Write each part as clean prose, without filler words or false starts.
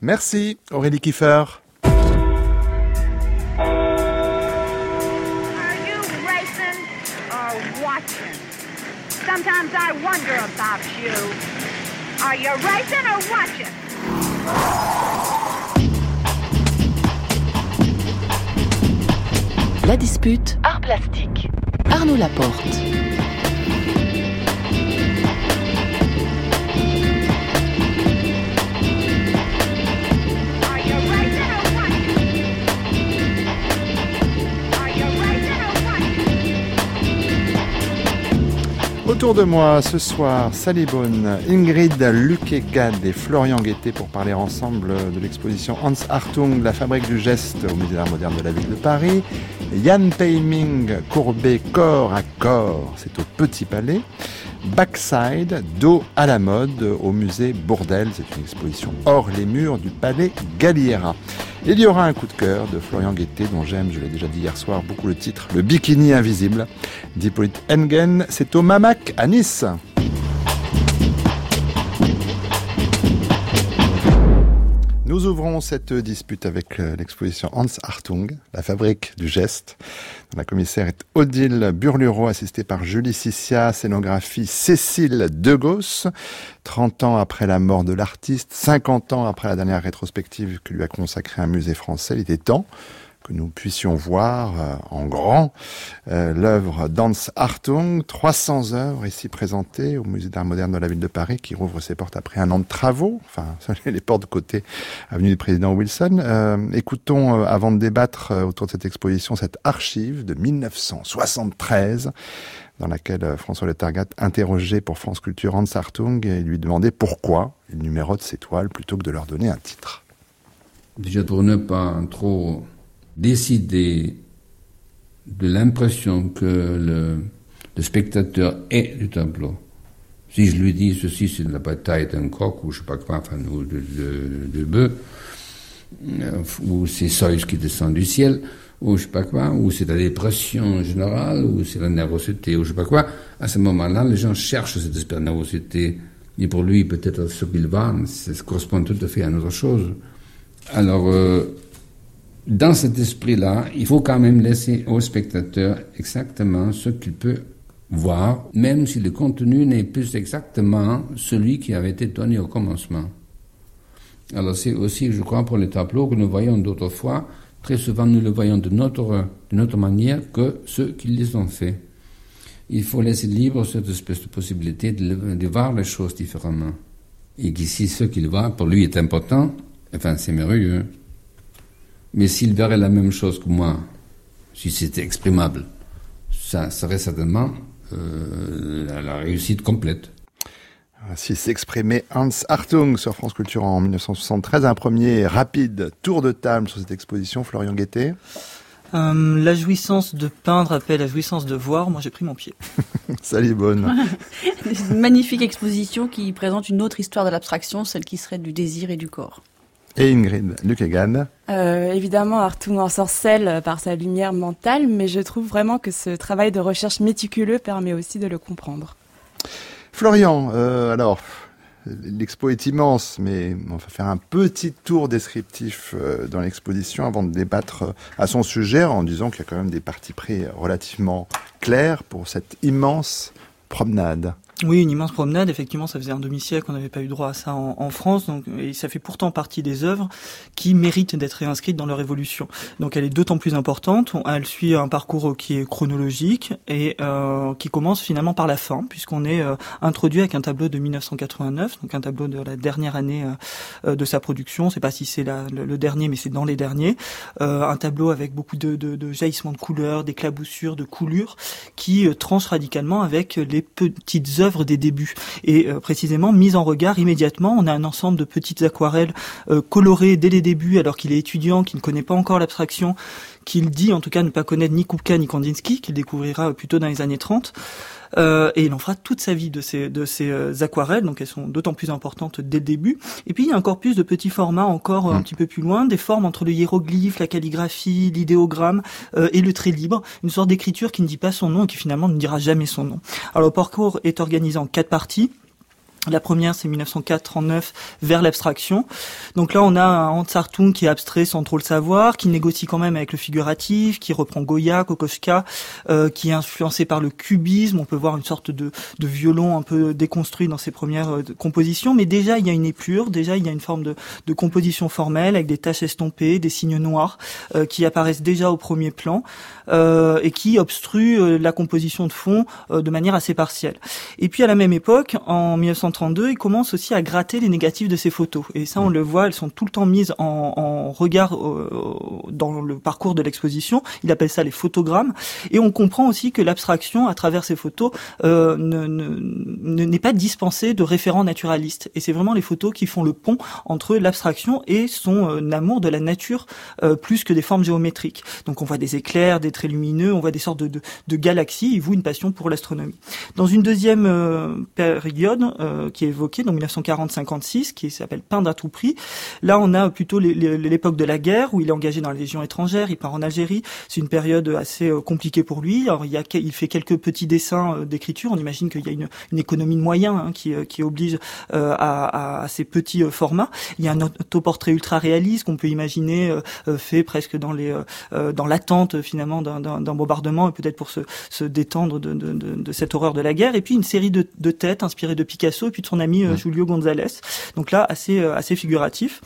Merci Aurélie Kiefer. Sometimes I wonder about you. Are you racing or watching? La dispute, art plastique. Arnaud Laporte. Autour de moi ce soir, Sally Bone, Ingrid Luquegade et Florian Guettet pour parler ensemble de l'exposition Hans Hartung, la fabrique du geste au Musée d'Art moderne de la ville de Paris. Jan Peiming, courbé corps à corps, c'est au Petit Palais. Backside, dos à la mode au musée Bourdelle, c'est une exposition hors les murs du Palais Galliera. Il y aura un coup de cœur de Florian Guettet, dont j'aime, je l'ai déjà dit hier soir, beaucoup le titre, Le bikini invisible, d'Hippolyte Engen. C'est au Mamac à Nice. Nous ouvrons cette dispute avec l'exposition Hans Hartung, la fabrique du geste. La commissaire est Odile Burlureau, assistée par Julie Sissia, scénographie Cécile Degausse. 30 ans après la mort de l'artiste, 50 ans après la dernière rétrospective que lui a consacrée un musée français, il était temps que nous puissions voir en grand l'œuvre d'Hans Hartung, 300 œuvres ici présentées au Musée d'Art moderne de la ville de Paris qui rouvre ses portes après un an de travaux, enfin les portes de côté avenue du président Wilson. Écoutons avant de débattre autour de cette exposition cette archive de 1973 dans laquelle François Le Targat interrogeait pour France Culture Hans Hartung et lui demandait pourquoi il numérote ses toiles plutôt que de leur donner un titre. Déjà pour ne pas trop décider de l'impression que le spectateur est du tableau. Si je lui dis ceci, c'est de la bataille d'un coq, ou je sais pas quoi, enfin, ou de bœuf, ou c'est Zeus qui descend du ciel, ou je sais pas quoi, ou c'est la dépression générale, ou c'est la nervosité, ou je sais pas quoi, à ce moment-là, les gens cherchent cette espèce de nervosité. Et pour lui, peut-être ce qu'il va, ça correspond tout à fait à une autre chose. Alors, dans cet esprit-là, il faut quand même laisser au spectateur exactement ce qu'il peut voir, même si le contenu n'est plus exactement celui qui avait été donné au commencement. Alors c'est aussi, je crois, pour les tableaux que nous voyons d'autres fois, très souvent nous le voyons d'une autre manière que ceux qui les ont faits. Il faut laisser libre cette espèce de possibilité de voir les choses différemment. Et qu'ici, ce qu'il voit, pour lui, est important, enfin, c'est merveilleux. Mais s'il verrait la même chose que moi, si c'était exprimable, ça serait certainement la réussite complète. Ainsi s'exprimait Hans Hartung sur France Culture en 1973. Un premier rapide tour de table sur cette exposition, Florian Guettet. La jouissance de peindre appelle la jouissance de voir. Moi, j'ai pris mon pied. Sally Bone. Une magnifique exposition qui présente une autre histoire de l'abstraction, celle qui serait du désir et du corps. Et Ingrid Luquegade. Évidemment, Hartung ensorcelle par sa lumière mentale, mais je trouve vraiment que ce travail de recherche méticuleux permet aussi de le comprendre. Florian, alors, l'expo est immense, mais on va faire un petit tour descriptif dans l'exposition avant de débattre à son sujet, en disant qu'il y a quand même des parties pris relativement claires pour cette immense promenade. Oui, une immense promenade. Effectivement, ça faisait un demi-siècle qu'on n'avait pas eu droit à ça en France, donc, et ça fait pourtant partie des œuvres qui méritent d'être réinscrites dans leur évolution. Donc, elle est d'autant plus importante. Elle suit un parcours qui est chronologique et qui commence finalement par la fin, puisqu'on est introduit avec un tableau de 1989, donc un tableau de la dernière année de sa production. Je sais pas si c'est le dernier, mais c'est dans les derniers. Un tableau avec beaucoup de jaillissements de couleurs, d'éclaboussures, de coulures, qui tranche radicalement avec les petites œuvres des débuts et précisément mise en regard immédiatement. On a un ensemble de petites aquarelles colorées dès les débuts alors qu'il est étudiant, qu'il ne connaît pas encore l'abstraction, qu'il dit en tout cas ne pas connaître ni Kupka ni Kandinsky, qu'il découvrira plutôt dans les années 30. Et il en fera toute sa vie de ces aquarelles, donc elles sont d'autant plus importantes dès le début. Et puis il y a un corpus de petits formats encore un petit peu plus loin, des formes entre le hiéroglyphe, la calligraphie, l'idéogramme et le trait libre, une sorte d'écriture qui ne dit pas son nom et qui finalement ne dira jamais son nom. Alors le parcours est organisé en 4 parties. La première, c'est 1904-39, vers l'abstraction. Donc là, on a un Hans Hartung qui est abstrait sans trop le savoir, qui négocie quand même avec le figuratif, qui reprend Goya, Kokoschka, qui est influencé par le cubisme. On peut voir une sorte de violon un peu déconstruit dans ses premières compositions. Mais déjà, il y a une épure, déjà, il y a une forme de composition formelle avec des taches estompées, des signes noirs qui apparaissent déjà au premier plan et qui obstruent la composition de fond de manière assez partielle. Et puis, à la même époque, en 1932, il commence aussi à gratter les négatifs de ses photos. Et ça, on le voit, elles sont tout le temps mises en regard dans le parcours de l'exposition. Il appelle ça les photogrammes. Et on comprend aussi que l'abstraction, à travers ces photos, n'est pas dispensée de référents naturalistes. Et c'est vraiment les photos qui font le pont entre l'abstraction et son amour de la nature, plus que des formes géométriques. Donc on voit des éclairs, des traits lumineux, on voit des sortes de galaxies. Il voue une passion pour l'astronomie. Dans une deuxième période, qui est évoqué, donc 1940-56, qui s'appelle Peindre à tout prix. Là, on a plutôt l'époque de la guerre, où il est engagé dans la Légion étrangère, il part en Algérie. C'est une période assez compliquée pour lui. Alors, il fait quelques petits dessins d'écriture. On imagine qu'il y a une économie de moyens qui oblige à ces petits formats. Il y a un autoportrait ultra réaliste qu'on peut imaginer fait presque dans l'attente finalement d'un bombardement, et peut-être pour se détendre de cette horreur de la guerre. Et puis une série de têtes inspirées de Picasso et puis de son ami Julio González. Donc là, assez figuratif.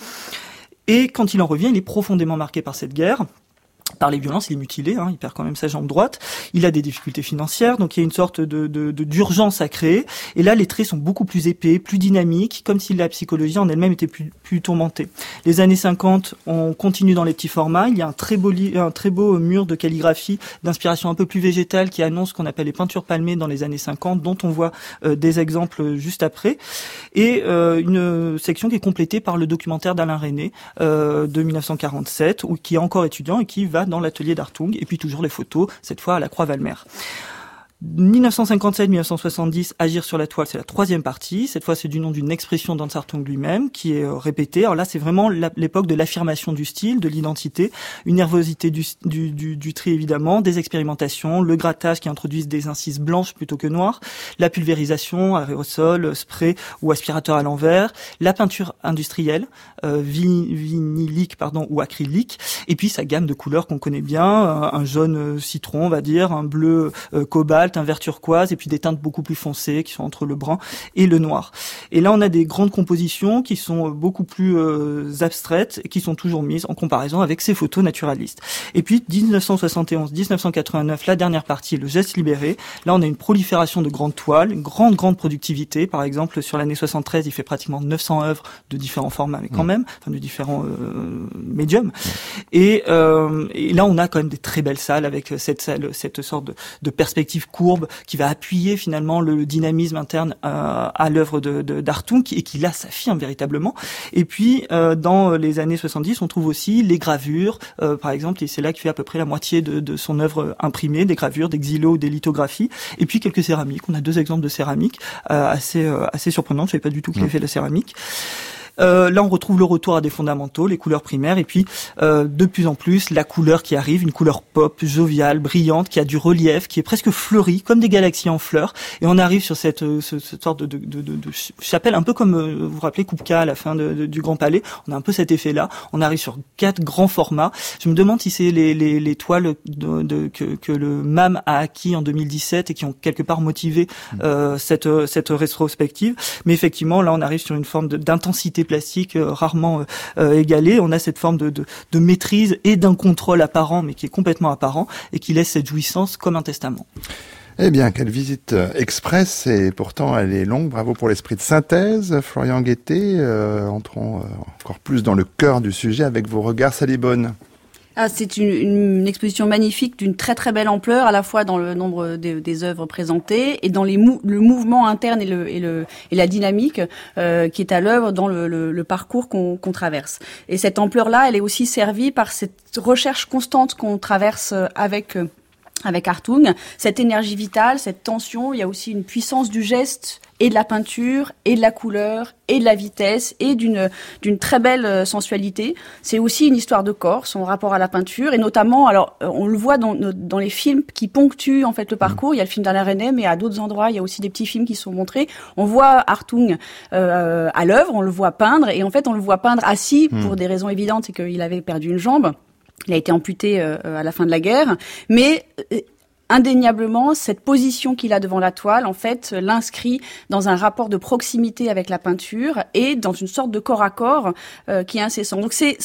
Et quand il en revient, il est profondément marqué par cette guerre. Par les violences, il est mutilé, il perd quand même sa jambe droite, il a des difficultés financières, donc il y a une sorte d'urgence à créer, et là les traits sont beaucoup plus épais, plus dynamiques, comme si la psychologie en elle-même était plus tourmentée. Les années 50, on continue dans les petits formats, il y a un très beau mur de calligraphie d'inspiration un peu plus végétale qui annonce ce qu'on appelle les peintures palmées dans les années 50, dont on voit des exemples juste après, et une section qui est complétée par le documentaire d'Alain Resnais de 1947, qui est encore étudiant et qui va dans l'atelier d'Hartung, et puis toujours les photos, cette fois à la Croix-Valmer. 1957-1970, Agir sur la toile, c'est la troisième partie. Cette fois, c'est du nom d'une expression d'Hans Hartung lui-même, qui est répétée. Alors là, c'est vraiment l'époque de l'affirmation du style, de l'identité, une nervosité du trait, évidemment, des expérimentations, le grattage qui introduisent des incises blanches plutôt que noires, la pulvérisation, aérosol, spray ou aspirateur à l'envers, la peinture industrielle, vinylique, ou acrylique, et puis sa gamme de couleurs qu'on connaît bien, un jaune citron, on va dire, un bleu cobalt, un vert turquoise, et puis des teintes beaucoup plus foncées qui sont entre le brun et le noir. Et là, on a des grandes compositions qui sont beaucoup plus abstraites et qui sont toujours mises en comparaison avec ces photos naturalistes. Et puis 1971-1989, la dernière partie, le geste libéré. Là, on a une prolifération de grandes toiles, une grande productivité. Par exemple, sur l'année 73, il fait pratiquement 900 œuvres de différents formats, mais quand même, de différents médiums. Et là, on a quand même des très belles salles avec cette sorte de perspective courbe qui va appuyer finalement le dynamisme interne à l'œuvre d'Hartung et qui là s'affirme véritablement. Et puis dans les années 70, on trouve aussi les gravures, par exemple, et c'est là qu'il fait à peu près la moitié de son œuvre imprimée, des gravures, des xylos, des lithographies, et puis quelques céramiques. On a 2 exemples de céramique assez surprenants. Je savais pas du tout qu'il avait fait de la céramique. Là, on retrouve le retour à des fondamentaux, les couleurs primaires, et puis de plus en plus la couleur qui arrive, une couleur pop, joviale, brillante, qui a du relief, qui est presque fleurie, comme des galaxies en fleurs. Et on arrive sur cette sorte de chapelle, un peu comme vous vous rappelez Kupka à la fin du Grand Palais. On a un peu cet effet-là. On arrive sur 4 grands formats. Je me demande si c'est les toiles que le MAM a acquis en 2017 et qui ont quelque part motivé cette rétrospective. Mais effectivement, là, on arrive sur une forme d'intensité plastique rarement égalée. On a cette forme de maîtrise et d'un contrôle apparent, mais qui est complètement apparent, et qui laisse cette jouissance comme un testament. Eh bien, quelle visite express, et pourtant elle est longue. Bravo pour l'esprit de synthèse. Florian Guettet, entrons encore plus dans le cœur du sujet avec vos regards salibonnes. C'est une exposition magnifique d'une très très belle ampleur, à la fois dans le nombre des œuvres présentées et dans le mouvement interne et la dynamique qui est à l'œuvre dans le parcours qu'on traverse. Et cette ampleur-là, elle est aussi servie par cette recherche constante qu'on traverse avec avec Hartung, cette énergie vitale, cette tension. Il y a aussi une puissance du geste et de la peinture et de la couleur et de la vitesse et d'une très belle sensualité. C'est aussi une histoire de corps, son rapport à la peinture, et notamment, alors on le voit dans les films qui ponctuent en fait le parcours. Il y a le film d'Alain Resnais, mais à d'autres endroits il y a aussi des petits films qui sont montrés. On voit Hartung à l'œuvre, on le voit peindre, et en fait on le voit peindre assis pour des raisons évidentes, c'est qu'il avait perdu une jambe. Il a été amputé à la fin de la guerre, mais indéniablement, cette position qu'il a devant la toile, en fait, l'inscrit dans un rapport de proximité avec la peinture et dans une sorte de corps à corps qui est incessant. Donc c'est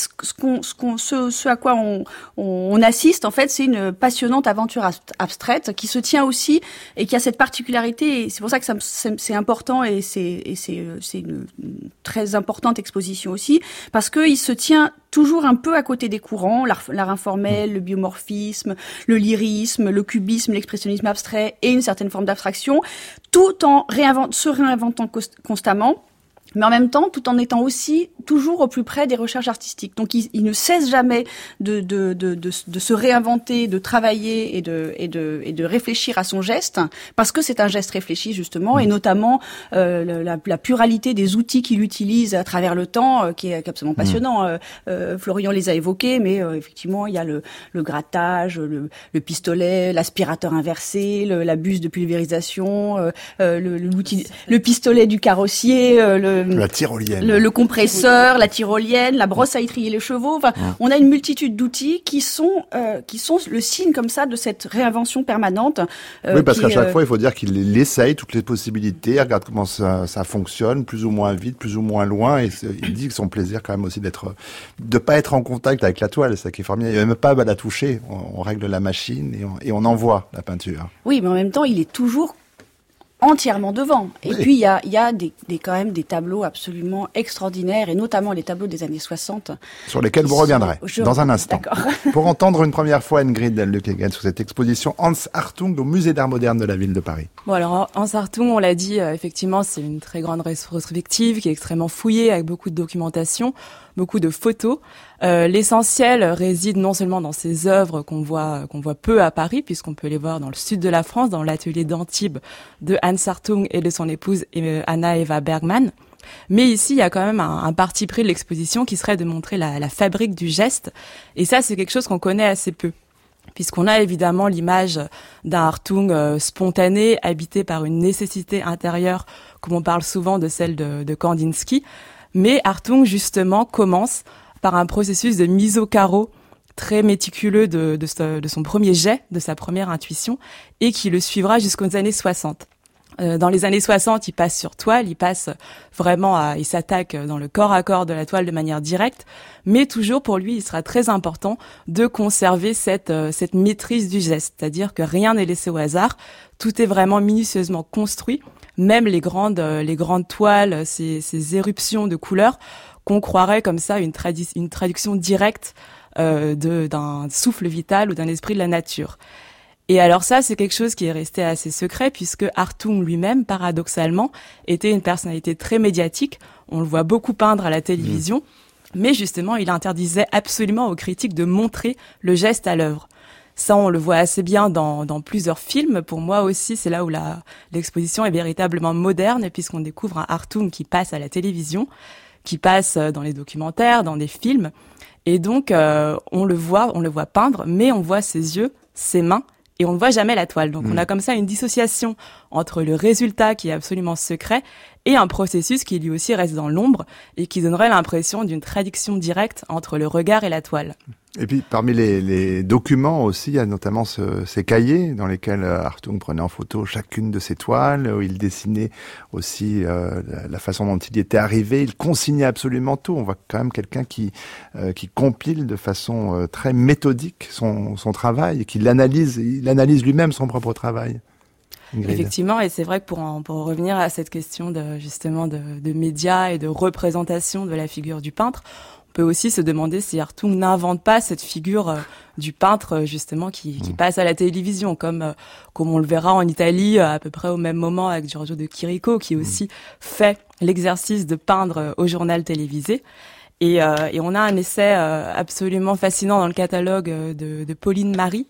ce à quoi on assiste, en fait, c'est une passionnante aventure abstraite qui se tient aussi et qui a cette particularité. Et c'est pour ça que c'est important, et c'est une très importante exposition aussi, parce que il se tient toujours un peu à côté des courants, l'art informel, le biomorphisme, le lyrisme, le cubisme, l'expressionnisme abstrait et une certaine forme d'abstraction, tout en se réinventant constamment, mais en même temps, tout en étant aussi toujours au plus près des recherches artistiques. Donc, il ne cesse jamais de se réinventer, de travailler et de réfléchir à son geste, parce que c'est un geste réfléchi, justement, et notamment la pluralité des outils qu'il utilise à travers le temps, qui est absolument passionnant. Florian les a évoqués, mais effectivement, il y a le grattage, le pistolet, l'aspirateur inversé, la buse de pulvérisation, le pistolet du carrossier, la tyrolienne, le compresseur, la tyrolienne, la brosse à étriller les chevaux. Enfin, on a une multitude d'outils qui sont le signe comme ça de cette réinvention permanente. Oui, parce qu'à chaque fois, il faut dire qu'il essaye toutes les possibilités, regarde comment ça fonctionne, plus ou moins vite, plus ou moins loin, et il dit que son plaisir quand même aussi de pas être en contact avec la toile, c'est ça qui est formidable. Il n'y a même pas à la toucher. On règle la machine et on envoie la peinture. Oui, mais en même temps, il est toujours entièrement devant. Et puis, il y a quand même des tableaux absolument extraordinaires, et notamment les tableaux des années 60. Sur lesquels vous reviendrez dans un instant. D'accord. Pour entendre une première fois Ingrid Delluc-Hegel sur cette exposition Hans Hartung au Musée d'Art Moderne de la ville de Paris. Bon, alors, Hans Hartung, on l'a dit, effectivement, c'est une très grande rétrospective qui est extrêmement fouillée, avec beaucoup de documentation, beaucoup de photos. L'essentiel réside non seulement dans ces œuvres qu'on voit peu à Paris, puisqu'on peut les voir dans le sud de la France, dans l'atelier d'Antibes de Hans Hartung et de son épouse Anna Eva Bergman. Mais ici, il y a quand même un parti pris de l'exposition qui serait de montrer la fabrique du geste. Et ça, c'est quelque chose qu'on connaît assez peu, puisqu'on a évidemment l'image d'un Hartung spontané, habité par une nécessité intérieure, comme on parle souvent de celle de Kandinsky. Mais Hartung, justement, commence par un processus de mise au carreau très méticuleux de son premier jet, de sa première intuition, et qui le suivra jusqu'aux années 60. Dans les années 60, il passe sur toile, il s'attaque dans le corps à corps de la toile de manière directe, mais toujours pour lui, il sera très important de conserver cette maîtrise du geste, c'est-à-dire que rien n'est laissé au hasard, tout est vraiment minutieusement construit, même les grandes toiles, ces éruptions de couleurs qu'on croirait comme ça une traduction directe d'un souffle vital ou d'un esprit de la nature. Et alors ça, c'est quelque chose qui est resté assez secret, puisque Hartung lui-même, paradoxalement, était une personnalité très médiatique. On le voit beaucoup peindre à la télévision, mais justement, il interdisait absolument aux critiques de montrer le geste à l'œuvre. Ça, on le voit assez bien dans plusieurs films. Pour moi aussi, c'est là où l'exposition est véritablement moderne, puisqu'on découvre un Hartung qui passe à la télévision, qui passe dans les documentaires, dans des films. Et donc, on le voit peindre, mais on voit ses yeux, ses mains, et on ne voit jamais la toile. Donc on a comme ça une dissociation entre le résultat qui est absolument secret et un processus qui lui aussi reste dans l'ombre et qui donnerait l'impression d'une traduction directe entre le regard et la toile. Et puis parmi les documents aussi, il y a notamment ces cahiers dans lesquels Hartung prenait en photo chacune de ses toiles, où il dessinait aussi la façon dont il y était arrivé, il consignait absolument tout. On voit quand même quelqu'un qui compile de façon très méthodique son travail, et il analyse lui-même son propre travail. Ingrid. Effectivement, et c'est vrai que pour revenir à cette question de médias et de représentation de la figure du peintre, on peut aussi se demander si Hartung n'invente pas cette figure du peintre justement qui passe à la télévision, comme on le verra en Italie à peu près au même moment avec Giorgio de Chirico, qui aussi fait l'exercice de peindre au journal télévisé. Et on a un essai absolument fascinant dans le catalogue de Pauline Marie,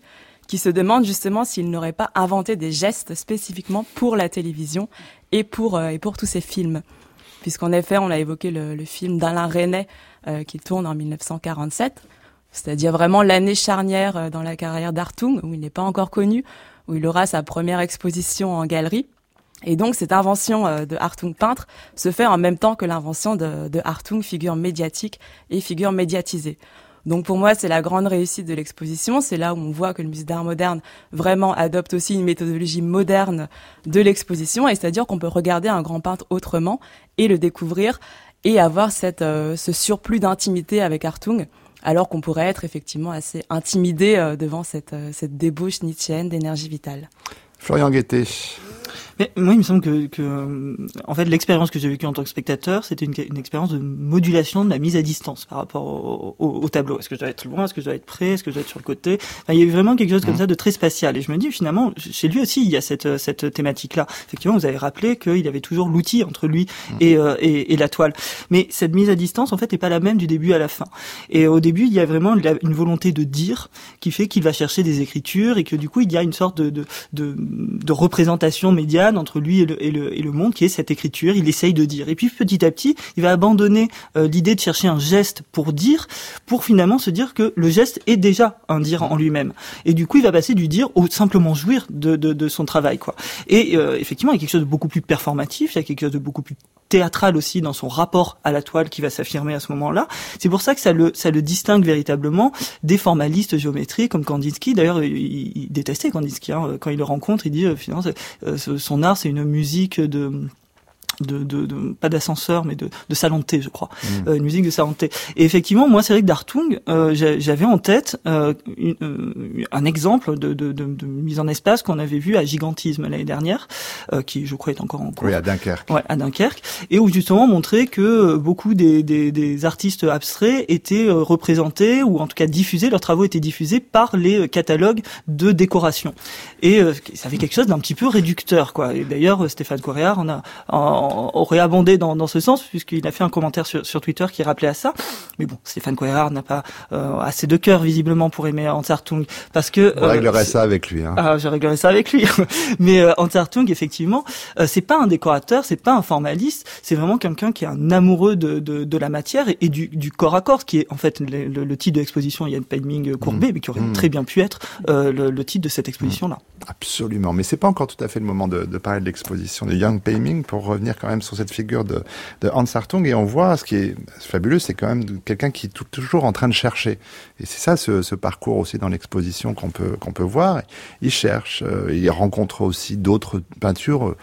qui se demande justement s'il n'aurait pas inventé des gestes spécifiquement pour la télévision et pour tous ces films. Puisqu'en effet, on a évoqué le film d'Alain Resnais qui tourne en 1947, c'est-à-dire vraiment l'année charnière dans la carrière d'Hartung, où il n'est pas encore connu, où il aura sa première exposition en galerie. Et donc, cette invention de Hartung peintre se fait en même temps que l'invention de Hartung figure médiatique et figure médiatisée. Donc, pour moi, c'est la grande réussite de l'exposition. C'est là où on voit que le musée d'art moderne vraiment adopte aussi une méthodologie moderne de l'exposition. Et c'est-à-dire qu'on peut regarder un grand peintre autrement et le découvrir et avoir ce surplus d'intimité avec Hartung, alors qu'on pourrait être effectivement assez intimidé devant cette débauche nietzschéenne d'énergie vitale. Florian Guettet. Mais moi, il me semble que en fait, l'expérience que j'ai vécue en tant que spectateur, c'était une expérience de modulation de la mise à distance par rapport au tableau. Est-ce que je dois être loin? Est-ce que je dois être près? Est-ce que je dois être sur le côté? Enfin, il y a eu vraiment quelque chose comme ça de très spatial. Et je me dis, finalement, chez lui aussi, il y a cette thématique-là. Effectivement, vous avez rappelé qu'il avait toujours l'outil entre lui et la toile. Mais cette mise à distance, en fait, n'est pas la même du début à la fin. Et au début, il y a vraiment une volonté de dire qui fait qu'il va chercher des écritures et que du coup, il y a une sorte de représentation médiane entre lui et le monde, qui est cette écriture. Il essaye de dire. Et puis petit à petit, il va abandonner l'idée de chercher un geste pour dire, pour finalement se dire que le geste est déjà un dire en lui-même. Et du coup, il va passer du dire au simplement jouir de son travail, quoi. Et effectivement, il y a quelque chose de beaucoup plus performatif, il y a quelque chose de beaucoup plus théâtral aussi dans son rapport à la toile qui va s'affirmer à ce moment-là. C'est pour ça que ça le distingue véritablement des formalistes géométriques comme Kandinsky. D'ailleurs, il détestait Kandinsky, hein. Quand il le rencontre, il dit finalement son art, c'est une musique de pas d'ascenseur, mais de salon de thé, je crois. Une musique de salon de thé. Et effectivement, moi, c'est vrai que d'Hartung, j'avais en tête un exemple de mise en espace qu'on avait vu à Gigantisme l'année dernière, qui, je crois, est encore en cours. Oui, à Dunkerque. Ouais, à Dunkerque. Et où, justement, on montrait que beaucoup des artistes abstraits étaient représentés, ou en tout cas diffusés, leurs travaux étaient diffusés par les catalogues de décoration. Et ça avait quelque chose d'un petit peu réducteur, quoi. Et d'ailleurs, Stéphane Coréard aurait abondé dans ce sens, puisqu'il a fait un commentaire sur Twitter qui rappelait à ça. Mais bon, Stéphane Coérard n'a pas assez de cœur visiblement pour aimer Hans Hartung, parce que on réglerait ça avec lui. Hein. Je réglerais ça avec lui. Mais Hans Hartung, effectivement, c'est pas un décorateur, c'est pas un formaliste, c'est vraiment quelqu'un qui est un amoureux de la matière et du corps à corps, qui est en fait le titre de l'exposition. Il y a une painting courbée, mais qui aurait très bien pu être le titre de cette exposition-là. Absolument, mais c'est pas encore tout à fait le moment de parler de l'exposition de Young Paiming, pour revenir quand même sur cette figure de Hans Hartung. Et on voit, ce qui est fabuleux, c'est quand même quelqu'un qui est toujours en train de chercher. Et c'est ça, ce parcours aussi dans l'exposition qu'on peut voir. Il cherche, il rencontre aussi d'autres peintures.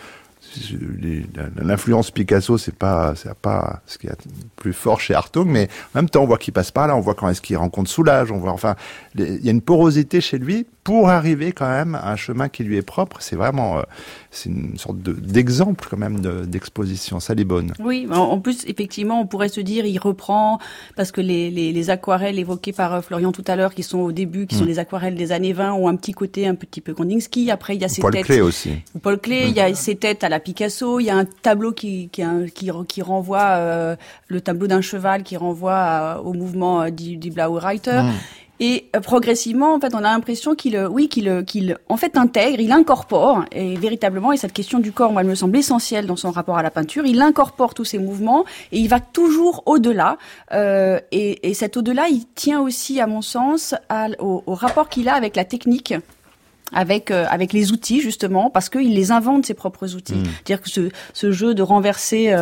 L'influence Picasso, c'est pas ce qu'il y a de plus fort chez Hartung, mais en même temps, on voit qu'il passe par là, on voit quand est-ce qu'il rencontre Soulages, on voit, enfin, il y a une porosité chez lui pour arriver quand même à un chemin qui lui est propre. C'est vraiment, c'est une sorte d'exemple quand même d'exposition. Ça, les bonnes. Oui, en plus, effectivement, on pourrait se dire, il reprend, parce que les aquarelles évoquées par Florian tout à l'heure, qui sont au début, qui sont les aquarelles des années 20, ont un petit peu Kandinsky. Après, il y a ces Paul têtes. Klee aussi. Paul Klee, il y a ces têtes à la Picasso. Il y a un tableau qui renvoie, le tableau d'un cheval qui renvoie au mouvement du Blaue Reiter. Et progressivement, en fait, on a l'impression qu'il en fait intègre, il incorpore, et véritablement, et cette question du corps, moi, elle me semble essentielle dans son rapport à la peinture, il incorpore tous ces mouvements, et il va toujours au-delà, et cet au-delà, il tient aussi, à mon sens, au rapport qu'il a avec la technique, avec les outils, justement, parce qu'il les invente, ses propres outils. C'est-à-dire que ce jeu de renverser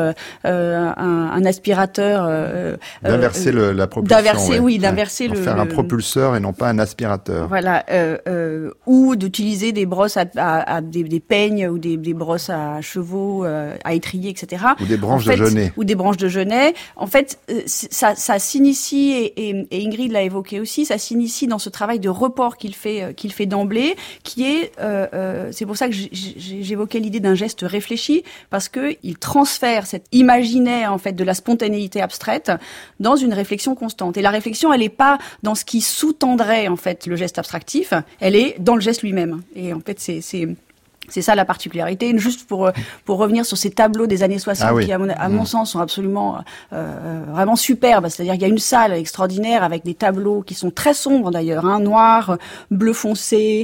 un aspirateur... d'inverser la propulsion. D'inverser faire un propulseur et non pas un aspirateur. Voilà. Ou d'utiliser des brosses à des peignes ou des brosses à chevaux, à étrier, etc. Ou des branches de genêt. Ou des branches de genêt. En fait, ça s'initie, et Ingrid l'a évoqué aussi, ça s'initie dans ce travail de report qu'il fait d'emblée, qui est, c'est pour ça que j'évoquais l'idée d'un geste réfléchi, parce que il transfère cet imaginaire, en fait, de la spontanéité abstraite dans une réflexion constante. Et la réflexion, elle est pas dans ce qui sous-tendrait, en fait, le geste abstractif, elle est dans le geste lui-même. Et en fait, c'est C'est ça la particularité. Juste pour revenir sur ces tableaux des années 60 qui, à mon sens, sont absolument vraiment superbes. C'est-à-dire qu'il y a une salle extraordinaire avec des tableaux qui sont très sombres d'ailleurs, noir, bleu foncé.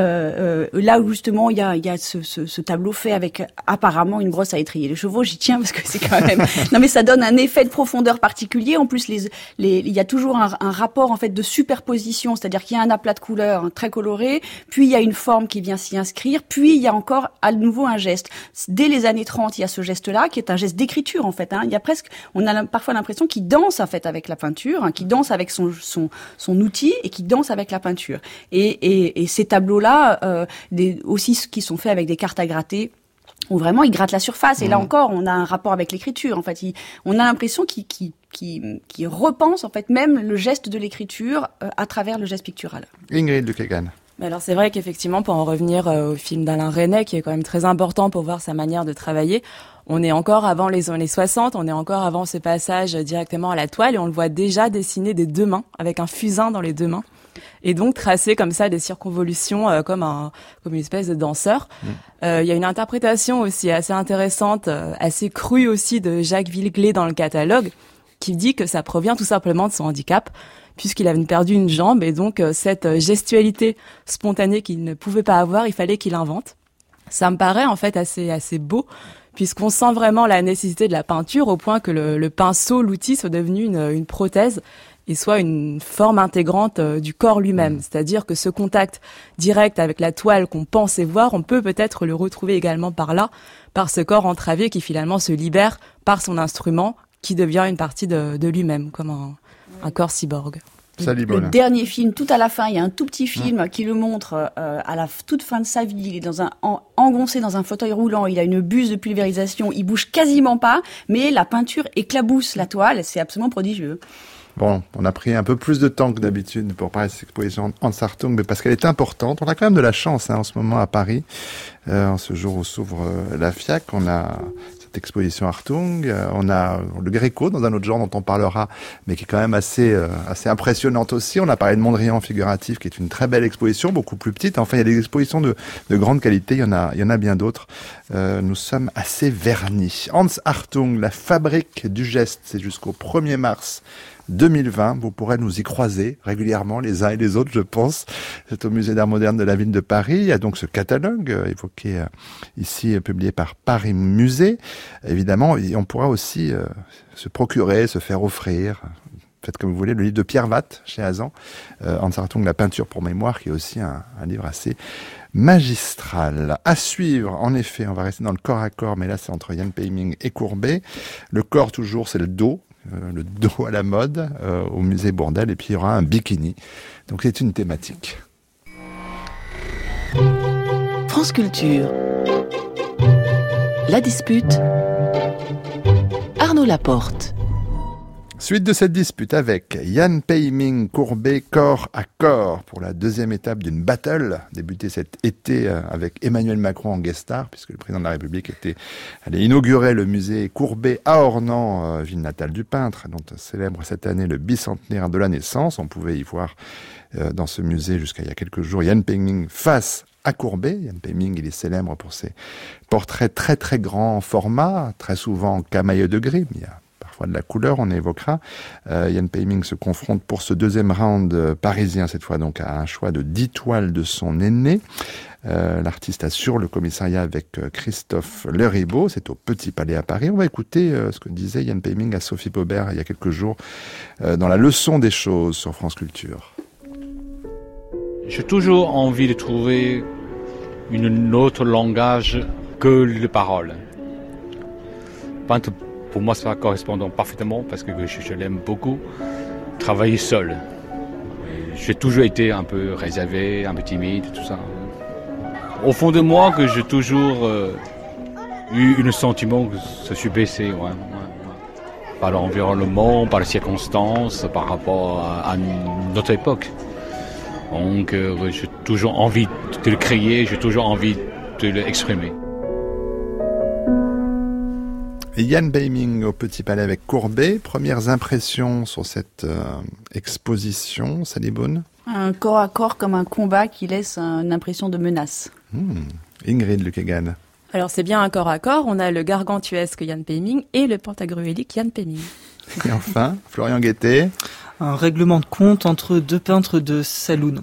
Là où justement il y a ce tableau fait avec apparemment une brosse à étriller les chevaux. J'y tiens parce que c'est quand même. Non mais ça donne un effet de profondeur particulier. En plus, il y a toujours un rapport en fait de superposition, c'est-à-dire qu'il y a un aplat de couleurs très coloré, puis il y a une forme qui vient s'y inscrire, puis il y a encore à nouveau un geste. Dès les années 30, il y a ce geste-là qui est un geste d'écriture en fait. Il y a on a parfois l'impression qu'il danse en fait avec la peinture, qu'il danse avec son outil et qu'il danse avec la peinture. Et ces tableaux-là, aussi qui sont faits avec des cartes à gratter, où vraiment il gratte la surface. Et là encore, on a un rapport avec l'écriture. En fait, on a l'impression qu'il repense en fait même le geste de l'écriture à travers le geste pictural. Ingrid Lukegan. Alors c'est vrai qu'effectivement, pour en revenir au film d'Alain Resnais, qui est quand même très important pour voir sa manière de travailler, on est encore avant les années 60, on est encore avant ce passage directement à la toile, et on le voit déjà dessiner des deux mains, avec un fusain dans les deux mains, et donc tracer comme ça des circonvolutions comme une espèce de danseur. Il y a une interprétation aussi assez intéressante, assez crue aussi, de Jacques Villeglé dans le catalogue, qui dit que ça provient tout simplement de son handicap, puisqu'il avait perdu une jambe, et donc cette gestualité spontanée qu'il ne pouvait pas avoir, il fallait qu'il invente. Ça me paraît en fait assez beau, puisqu'on sent vraiment la nécessité de la peinture au point que le pinceau, l'outil, soit devenu une prothèse et soit une forme intégrante du corps lui-même. C'est-à-dire que ce contact direct avec la toile qu'on pensait voir, on peut peut-être le retrouver également par là, par ce corps entravé qui finalement se libère par son instrument, qui devient une partie de lui-même, comme un corps cyborg. Le dernier film, tout à la fin, il y a un tout petit film qui le montre à la toute fin de sa vie. Il est engoncé dans un fauteuil roulant, il a une buse de pulvérisation, il bouge quasiment pas, mais la peinture éclabousse la toile, c'est absolument prodigieux. Bon, on a pris un peu plus de temps que d'habitude pour parler de cette exposition Hans Hartung, mais parce qu'elle est importante. On a quand même de la chance en ce moment à Paris, en ce jour où s'ouvre la FIAC. On a cette exposition Hartung, on a le Gréco dans un autre genre dont on parlera, mais qui est quand même assez impressionnante aussi. On a parlé de Mondrian figuratif, qui est une très belle exposition, beaucoup plus petite. Enfin, il y a des expositions de grande qualité, il y en a bien d'autres. Nous sommes assez vernis. Hans Hartung, la fabrique du geste, c'est jusqu'au 1er mars 2020, vous pourrez nous y croiser régulièrement les uns et les autres, je pense. C'est au Musée d'Art Moderne de la ville de Paris. Il y a donc ce catalogue évoqué ici, publié par Paris Musée. Évidemment, on pourra aussi se procurer, se faire offrir, faites comme vous voulez, le livre de Pierre Watt chez Azan, Hans Hartung, la peinture pour mémoire, qui est aussi un livre assez magistral. À suivre, en effet, on va rester dans le corps à corps, mais là c'est entre Jan Peiming et Courbet. Le corps toujours, c'est le dos à la mode au musée Bourdelle, et puis il y aura un bikini. Donc c'est une thématique. France Culture. La dispute. Arnaud Laporte. Suite de cette dispute avec Jan Peiming, Courbet, corps à corps, pour la deuxième étape d'une battle, débutée cet été avec Emmanuel Macron en guest star, puisque le président de la République allait inaugurer le musée Courbet à Ornans, ville natale du peintre, dont on célèbre cette année le bicentenaire de la naissance. On pouvait y voir dans ce musée jusqu'à il y a quelques jours Jan Peiming face à Courbet. Jan Peiming, il est célèbre pour ses portraits très très grands format, très souvent camailleux de gris, mais il y a parfois de la couleur, on évoquera. Jan Peiming se confronte pour ce deuxième round parisien, cette fois donc à un choix de 10 toiles de son aîné. L'artiste assure le commissariat avec Christophe Leribaud, c'est au Petit Palais à Paris. On va écouter ce que disait Jan Peiming à Sophie Paubert il y a quelques jours dans la leçon des choses sur France Culture. J'ai toujours envie de trouver un autre langage que les paroles. Pour moi, ça correspond parfaitement parce que je l'aime beaucoup. Travailler seul. J'ai toujours été un peu réservé, un peu timide, tout ça. Au fond de moi, que j'ai toujours eu un sentiment que je suis baissé. Ouais. Par l'environnement, par les circonstances, par rapport à notre époque. Donc j'ai toujours envie de le créer, j'ai toujours envie de l'exprimer. Jan Peiming au Petit Palais avec Courbet. Premières impressions sur cette exposition, Sally Boone? Un corps à corps comme un combat qui laisse une impression de menace. Ingrid Lukegan. Alors c'est bien un corps à corps, on a le gargantuesque Jan Peiming et le pentagruélique Jan Peiming. Et enfin, Florian Guettet. Un règlement de compte entre deux peintres de salon.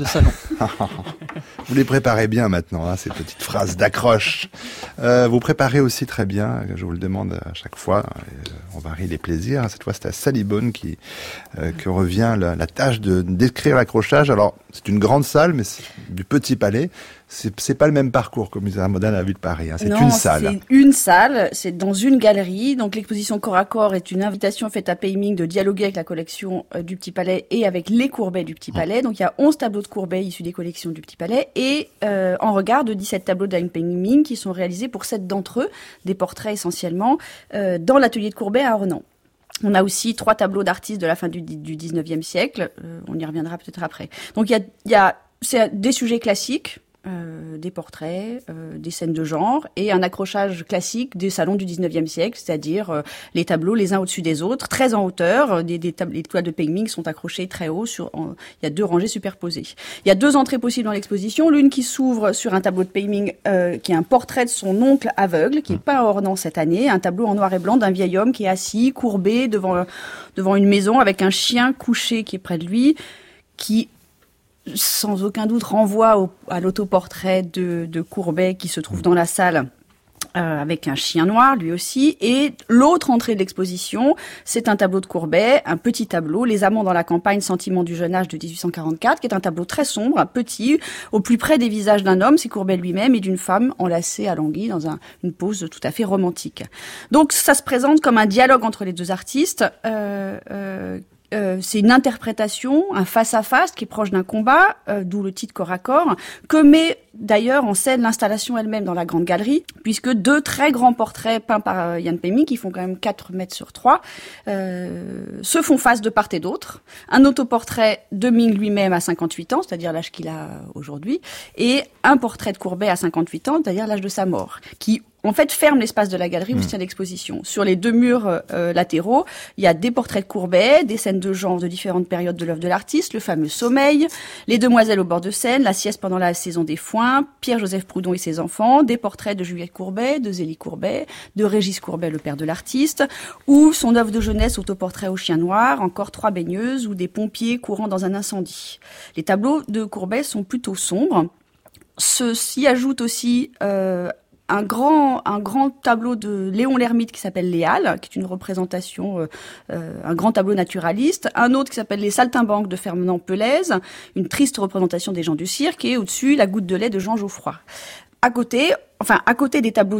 Vous les préparez bien maintenant, hein, ces petites phrases d'accroche. Vous préparez aussi très bien, je vous le demande à chaque fois, on varie les plaisirs. Cette fois, c'est à Sally Bone que revient la tâche de décrire l'accrochage. Alors, c'est une grande salle, mais c'est du Petit Palais. C'est pas le même parcours qu'au Musée Ramon à la Ville de Paris. Hein. C'est une salle. C'est une salle. C'est dans une galerie. Donc l'exposition Corps à Corps est une invitation faite à Peiming de dialoguer avec la collection du Petit Palais et avec les Courbet du Petit Palais. Donc il y a 11 tableaux de Courbet issus des collections du Petit Palais et en regard de 17 tableaux de Jan Peiming qui sont réalisés pour 7 d'entre eux, des portraits essentiellement, dans l'atelier de Courbet à Ornans. On a aussi 3 tableaux d'artistes de la fin du 19e siècle. On y reviendra peut-être après. Donc c'est des sujets classiques. Des portraits, des scènes de genre et un accrochage classique des salons du 19e siècle, c'est-à-dire les tableaux les uns au-dessus des autres, très en hauteur. Les toiles de Peiming sont accrochées très haut. Il y a 2 rangées superposées. Il y a 2 entrées possibles dans l'exposition. L'une qui s'ouvre sur un tableau de Peiming qui est un portrait de son oncle aveugle, qui est peint à Ornans cette année, un tableau en noir et blanc d'un vieil homme qui est assis, courbé devant une maison avec un chien couché qui est près de lui, qui sans aucun doute renvoie à l'autoportrait de Courbet qui se trouve dans la salle avec un chien noir lui aussi. Et l'autre entrée de l'exposition, c'est un tableau de Courbet, un petit tableau, Les amants dans la campagne, sentiment du jeune âge de 1844, qui est un tableau très sombre, petit, au plus près des visages d'un homme, c'est Courbet lui-même, et d'une femme enlacée à l'anguille dans une pose tout à fait romantique. Donc ça se présente comme un dialogue entre les 2 artistes. C'est une interprétation, un face-à-face qui est proche d'un combat, d'où le titre Corps à Corps, que met d'ailleurs en scène l'installation elle-même dans la grande galerie, puisque 2 très grands portraits peints par Jan Peiming, qui font quand même 4 mètres sur 3, se font face de part et d'autre. Un autoportrait de Ming lui-même à 58 ans, c'est-à-dire l'âge qu'il a aujourd'hui, et un portrait de Courbet à 58 ans, c'est-à-dire l'âge de sa mort, qui en fait ferme l'espace de la galerie où se tient l'exposition. Sur les 2 murs latéraux, il y a des portraits de Courbet, des scènes de genre de différentes périodes de l'œuvre de l'artiste, le fameux Sommeil, les Demoiselles au bord de Seine, la sieste pendant la saison des foins, Pierre-Joseph Proudhon et ses enfants, des portraits de Juliette Courbet, de Zélie Courbet, de Régis Courbet, le père de l'artiste, ou son œuvre de jeunesse, autoportrait au chien noir, encore 3 baigneuses ou des pompiers courant dans un incendie. Les tableaux de Courbet sont plutôt sombres. S'y ajoute aussi un grand tableau de Léon Lermite qui s'appelle Les Halles, qui est une représentation, un grand tableau naturaliste. Un autre qui s'appelle Les Saltimbanques de Fernand Pelaise, une triste représentation des gens du cirque, et au-dessus La Goutte de lait de Jean Geoffroy. À côté des tableaux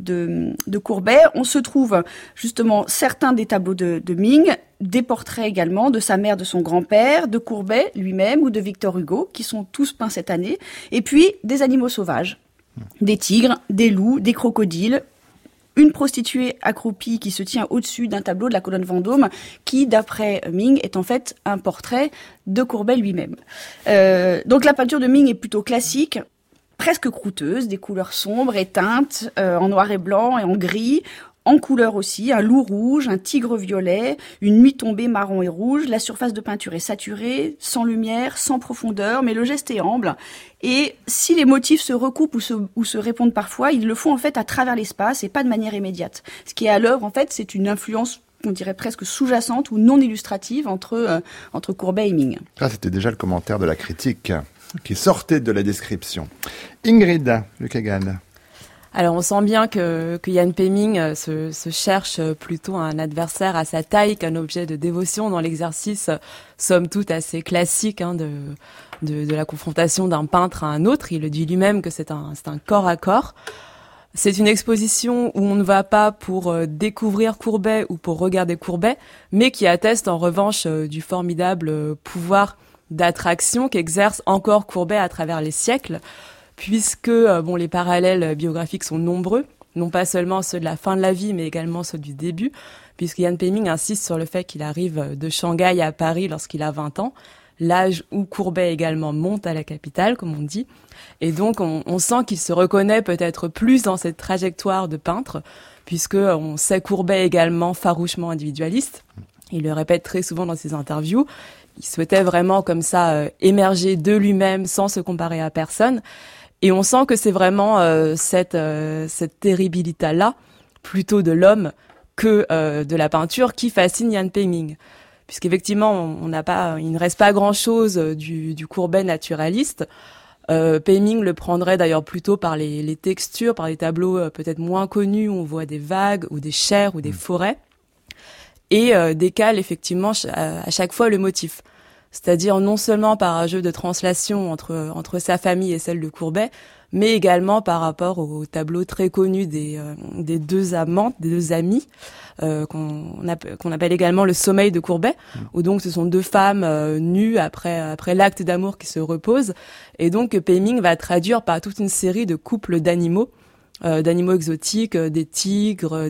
de Courbet, on se trouve justement certains des tableaux de Ming, des portraits également de sa mère, de son grand-père, de Courbet lui-même ou de Victor Hugo, qui sont tous peints cette année, et puis des animaux sauvages. Des tigres, des loups, des crocodiles, une prostituée accroupie qui se tient au-dessus d'un tableau de la colonne Vendôme qui, d'après Ming, est en fait un portrait de Courbet lui-même. Donc la peinture de Ming est plutôt classique, presque croûteuse, des couleurs sombres, éteintes, en noir et blanc et en gris, en couleur aussi, un loup rouge, un tigre violet, une nuit tombée marron et rouge. La surface de peinture est saturée, sans lumière, sans profondeur, mais le geste est ample. Et si les motifs se recoupent ou se répondent parfois, ils le font en fait à travers l'espace et pas de manière immédiate. Ce qui est à l'œuvre, en fait, c'est une influence, on dirait presque sous-jacente ou non illustrative entre Courbet et Ming. Ça, c'était déjà le commentaire de la critique qui sortait de la description. Ingrid Lukegan. Alors on sent bien que Jan Peiming se cherche plutôt un adversaire à sa taille qu'un objet de dévotion dans l'exercice, somme toute assez classique de la confrontation d'un peintre à un autre. Il le dit lui-même que c'est un corps à corps. C'est une exposition où on ne va pas pour découvrir Courbet ou pour regarder Courbet, mais qui atteste en revanche du formidable pouvoir d'attraction qu'exerce encore Courbet à travers les siècles, puisque les parallèles biographiques sont nombreux, non pas seulement ceux de la fin de la vie, mais également ceux du début, puisque Jan Peiming insiste sur le fait qu'il arrive de Shanghai à Paris lorsqu'il a 20 ans, l'âge où Courbet également monte à la capitale, comme on dit. Et donc, on sent qu'il se reconnaît peut-être plus dans cette trajectoire de peintre, puisque on sait Courbet également farouchement individualiste. Il le répète très souvent dans ses interviews. Il souhaitait vraiment comme ça émerger de lui-même sans se comparer à personne. Et on sent que c'est vraiment cette terribilité-là, plutôt de l'homme que de la peinture, qui fascine Jan Peiming. Puisqu'effectivement, il ne reste pas grand-chose du Courbet naturaliste. Peiming le prendrait d'ailleurs plutôt par les textures, par les tableaux peut-être moins connus où on voit des vagues ou des chairs ou des forêts, et décale effectivement à chaque fois le motif. C'est-à-dire non seulement par un jeu de translation entre sa famille et celle de Courbet, mais également par rapport au tableau très connu des deux amantes, des deux amies, qu'on appelle également le sommeil de Courbet, où donc ce sont deux femmes nues après l'acte d'amour qui se reposent, et donc Peiming va traduire par toute une série de couples d'animaux exotiques, des tigres,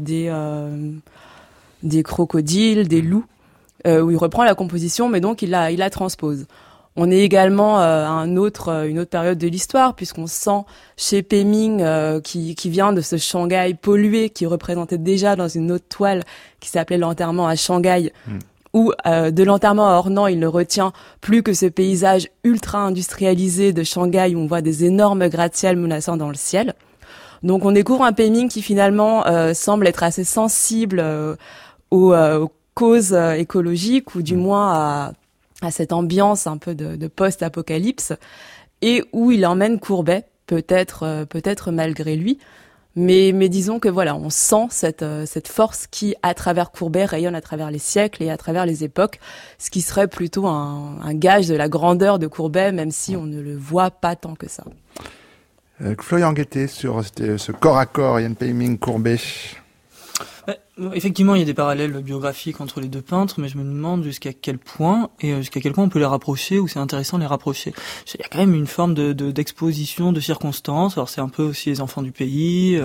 des crocodiles, des loups, où il reprend la composition, mais donc il la transpose. On est également à une autre période de l'histoire, puisqu'on sent chez Peiming qui vient de ce Shanghai pollué, qui représentait déjà dans une autre toile qui s'appelait l'enterrement à Shanghai, où de l'enterrement à Ornans, il ne retient plus que ce paysage ultra industrialisé de Shanghai où on voit des énormes gratte-ciel menaçants dans le ciel. Donc on découvre un Peiming qui finalement semble être assez sensible aux causes écologiques, ou du moins à cette ambiance un peu de post-apocalypse, et où il emmène Courbet, peut-être malgré lui, mais disons que voilà, on sent cette force qui, à travers Courbet, rayonne à travers les siècles et à travers les époques, ce qui serait plutôt un gage de la grandeur de Courbet, même si on ne le voit pas tant que ça. Florian Guettet, sur ce corps à corps, Jan Peiming, Courbet. Effectivement, il y a des parallèles biographiques entre les deux peintres, mais je me demande jusqu'à quel point on peut les rapprocher, ou c'est intéressant de les rapprocher. Il y a quand même une forme d'exposition de circonstances. Alors c'est un peu aussi les enfants du pays,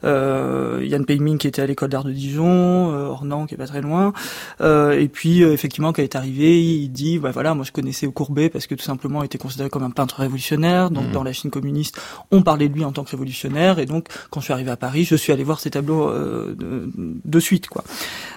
Jan Peiming qui était à l'école d'art de Dijon, Ornans qui est pas très loin, et puis effectivement quand il est arrivé, il dit voilà, moi je connaissais Courbet parce que tout simplement il était considéré comme un peintre révolutionnaire. Donc dans la Chine communiste, on parlait de lui en tant que révolutionnaire, et donc quand je suis arrivé à Paris, je suis allé voir ses tableaux de suite, quoi.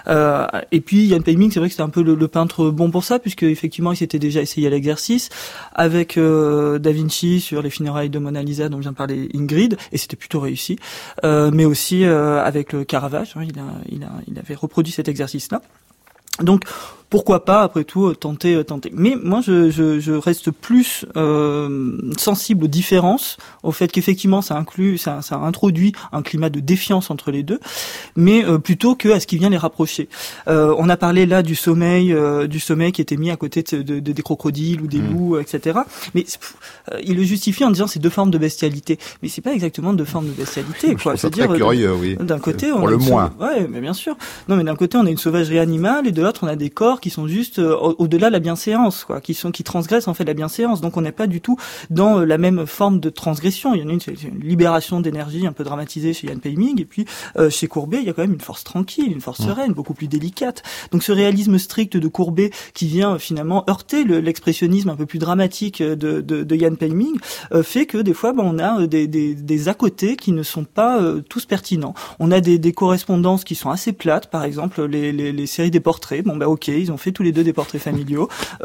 Et puis Jan Peiming, c'est vrai que c'était un peu le peintre bon pour ça, puisque effectivement il s'était déjà essayé à l'exercice avec Da Vinci sur les funérailles de Mona Lisa dont vient de parler Ingrid, et c'était plutôt réussi, mais aussi avec le Caravage, il avait reproduit cet exercice-là. Donc pourquoi pas, après tout, tenter. Mais moi, je reste plus sensible aux différences, au fait qu'effectivement, ça introduit un climat de défiance entre les deux, mais plutôt que à ce qui vient les rapprocher. On a parlé là du sommeil qui était mis à côté des crocodiles ou des loups, etc. Mais il le justifie en disant c'est deux formes de bestialité. Mais c'est pas exactement deux formes de bestialité, quoi. C'est-à-dire, très curieux, oui. D'un côté, pour le moins. Ouais, mais bien sûr. Non, mais d'un côté, on a une sauvagerie animale, et de l'autre, on a des corps qui sont juste au-delà de la bienséance, quoi, qui transgressent en fait la bienséance. Donc on n'est pas du tout dans la même forme de transgression. Il y en a c'est une libération d'énergie un peu dramatisée chez Jan Peiming, et puis chez Courbet, il y a quand même une force tranquille, une force sereine, beaucoup plus délicate. Donc ce réalisme strict de Courbet qui vient finalement heurter l'expressionnisme un peu plus dramatique de Jan Peiming fait que des fois on a des à côté qui ne sont pas tous pertinents. On a des correspondances qui sont assez plates, par exemple les séries des portraits. Ok, ils ont fait tous les deux des portraits familiaux,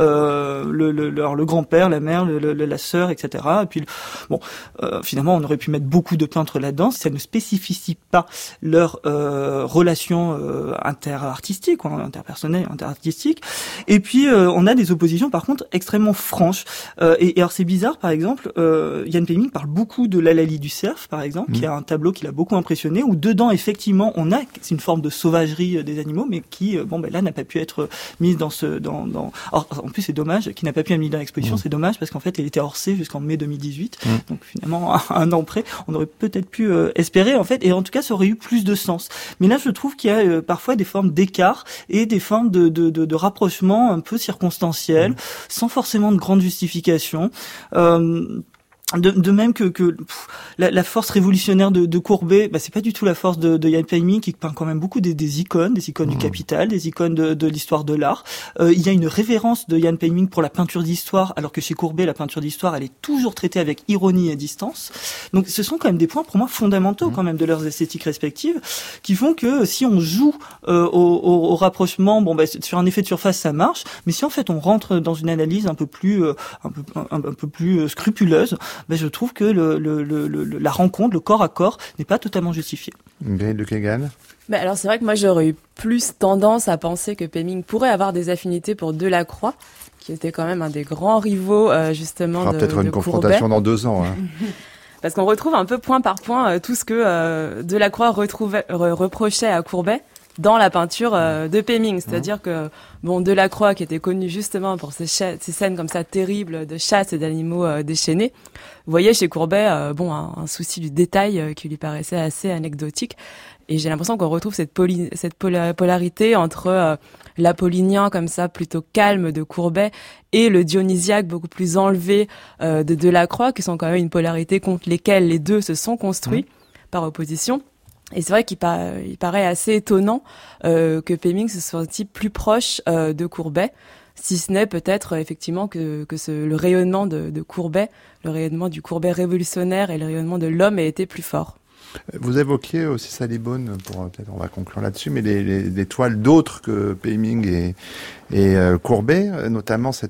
le grand-père, la mère, la sœur, etc. Et puis finalement, on aurait pu mettre beaucoup de peintres là-dedans si ça ne spécifie pas leur relation interartistique, interpersonnelle, interartistique. Et puis on a des oppositions par contre extrêmement franches. Et alors c'est bizarre, par exemple, Jan Peiming parle beaucoup de l'Hallali du cerf, par exemple, qui a un tableau qui l'a beaucoup impressionné, où dedans effectivement c'est une forme de sauvagerie des animaux, mais qui là n'a pas pu être mise dans Alors, en plus c'est dommage qu'il n'a pas pu être mise dans l'exposition. C'est dommage parce qu'en fait elle était hors C jusqu'en mai 2018, donc finalement un an près, on aurait peut-être pu espérer en fait, et en tout cas ça aurait eu plus de sens. Mais là je trouve qu'il y a parfois des formes d'écart et des formes de rapprochement un peu circonstanciels, sans forcément de grande justification. De même que la force révolutionnaire de Courbet, c'est pas du tout la force de Jan Peiming, qui peint quand même beaucoup des icônes du capital, des icônes de l'histoire de l'art. Il y a une révérence de Jan Peiming pour la peinture d'histoire, alors que chez Courbet, la peinture d'histoire, elle est toujours traitée avec ironie et distance. Donc ce sont quand même des points pour moi fondamentaux quand même de leurs esthétiques respectives, qui font que si on joue au rapprochement, sur un effet de surface ça marche, mais si en fait on rentre dans une analyse un peu plus scrupuleuse, je trouve que la rencontre, le corps à corps, n'est pas totalement justifié. Ingrid de Kegan. Alors c'est vrai que moi j'aurais eu plus tendance à penser que Pemming pourrait avoir des affinités pour Delacroix, qui était quand même un des grands rivaux justement de peut-être une confrontation dans 2 ans. Hein. Parce qu'on retrouve un peu point par point tout ce que Delacroix reprochait à Courbet dans la peinture de Pemming. C'est-à-dire que Delacroix, qui était connu justement pour ces scènes comme ça terribles de chasse et d'animaux déchaînés, voyait chez Courbet un souci du détail qui lui paraissait assez anecdotique. Et j'ai l'impression qu'on retrouve cette polarité entre l'apollinien comme ça plutôt calme de Courbet et le dionysiaque beaucoup plus enlevé de Delacroix, qui sont quand même une polarité contre lesquelles les deux se sont construits par opposition. Et c'est vrai qu'il paraît assez étonnant que Pemming se soit senti plus proche de Courbet, si ce n'est peut-être effectivement que le rayonnement de Courbet, le rayonnement du Courbet révolutionnaire et le rayonnement de l'homme ait été plus fort. Vous évoquiez aussi Salibone, peut-être on va conclure là-dessus, mais les toiles d'autres que Pemming et Courbet, notamment ce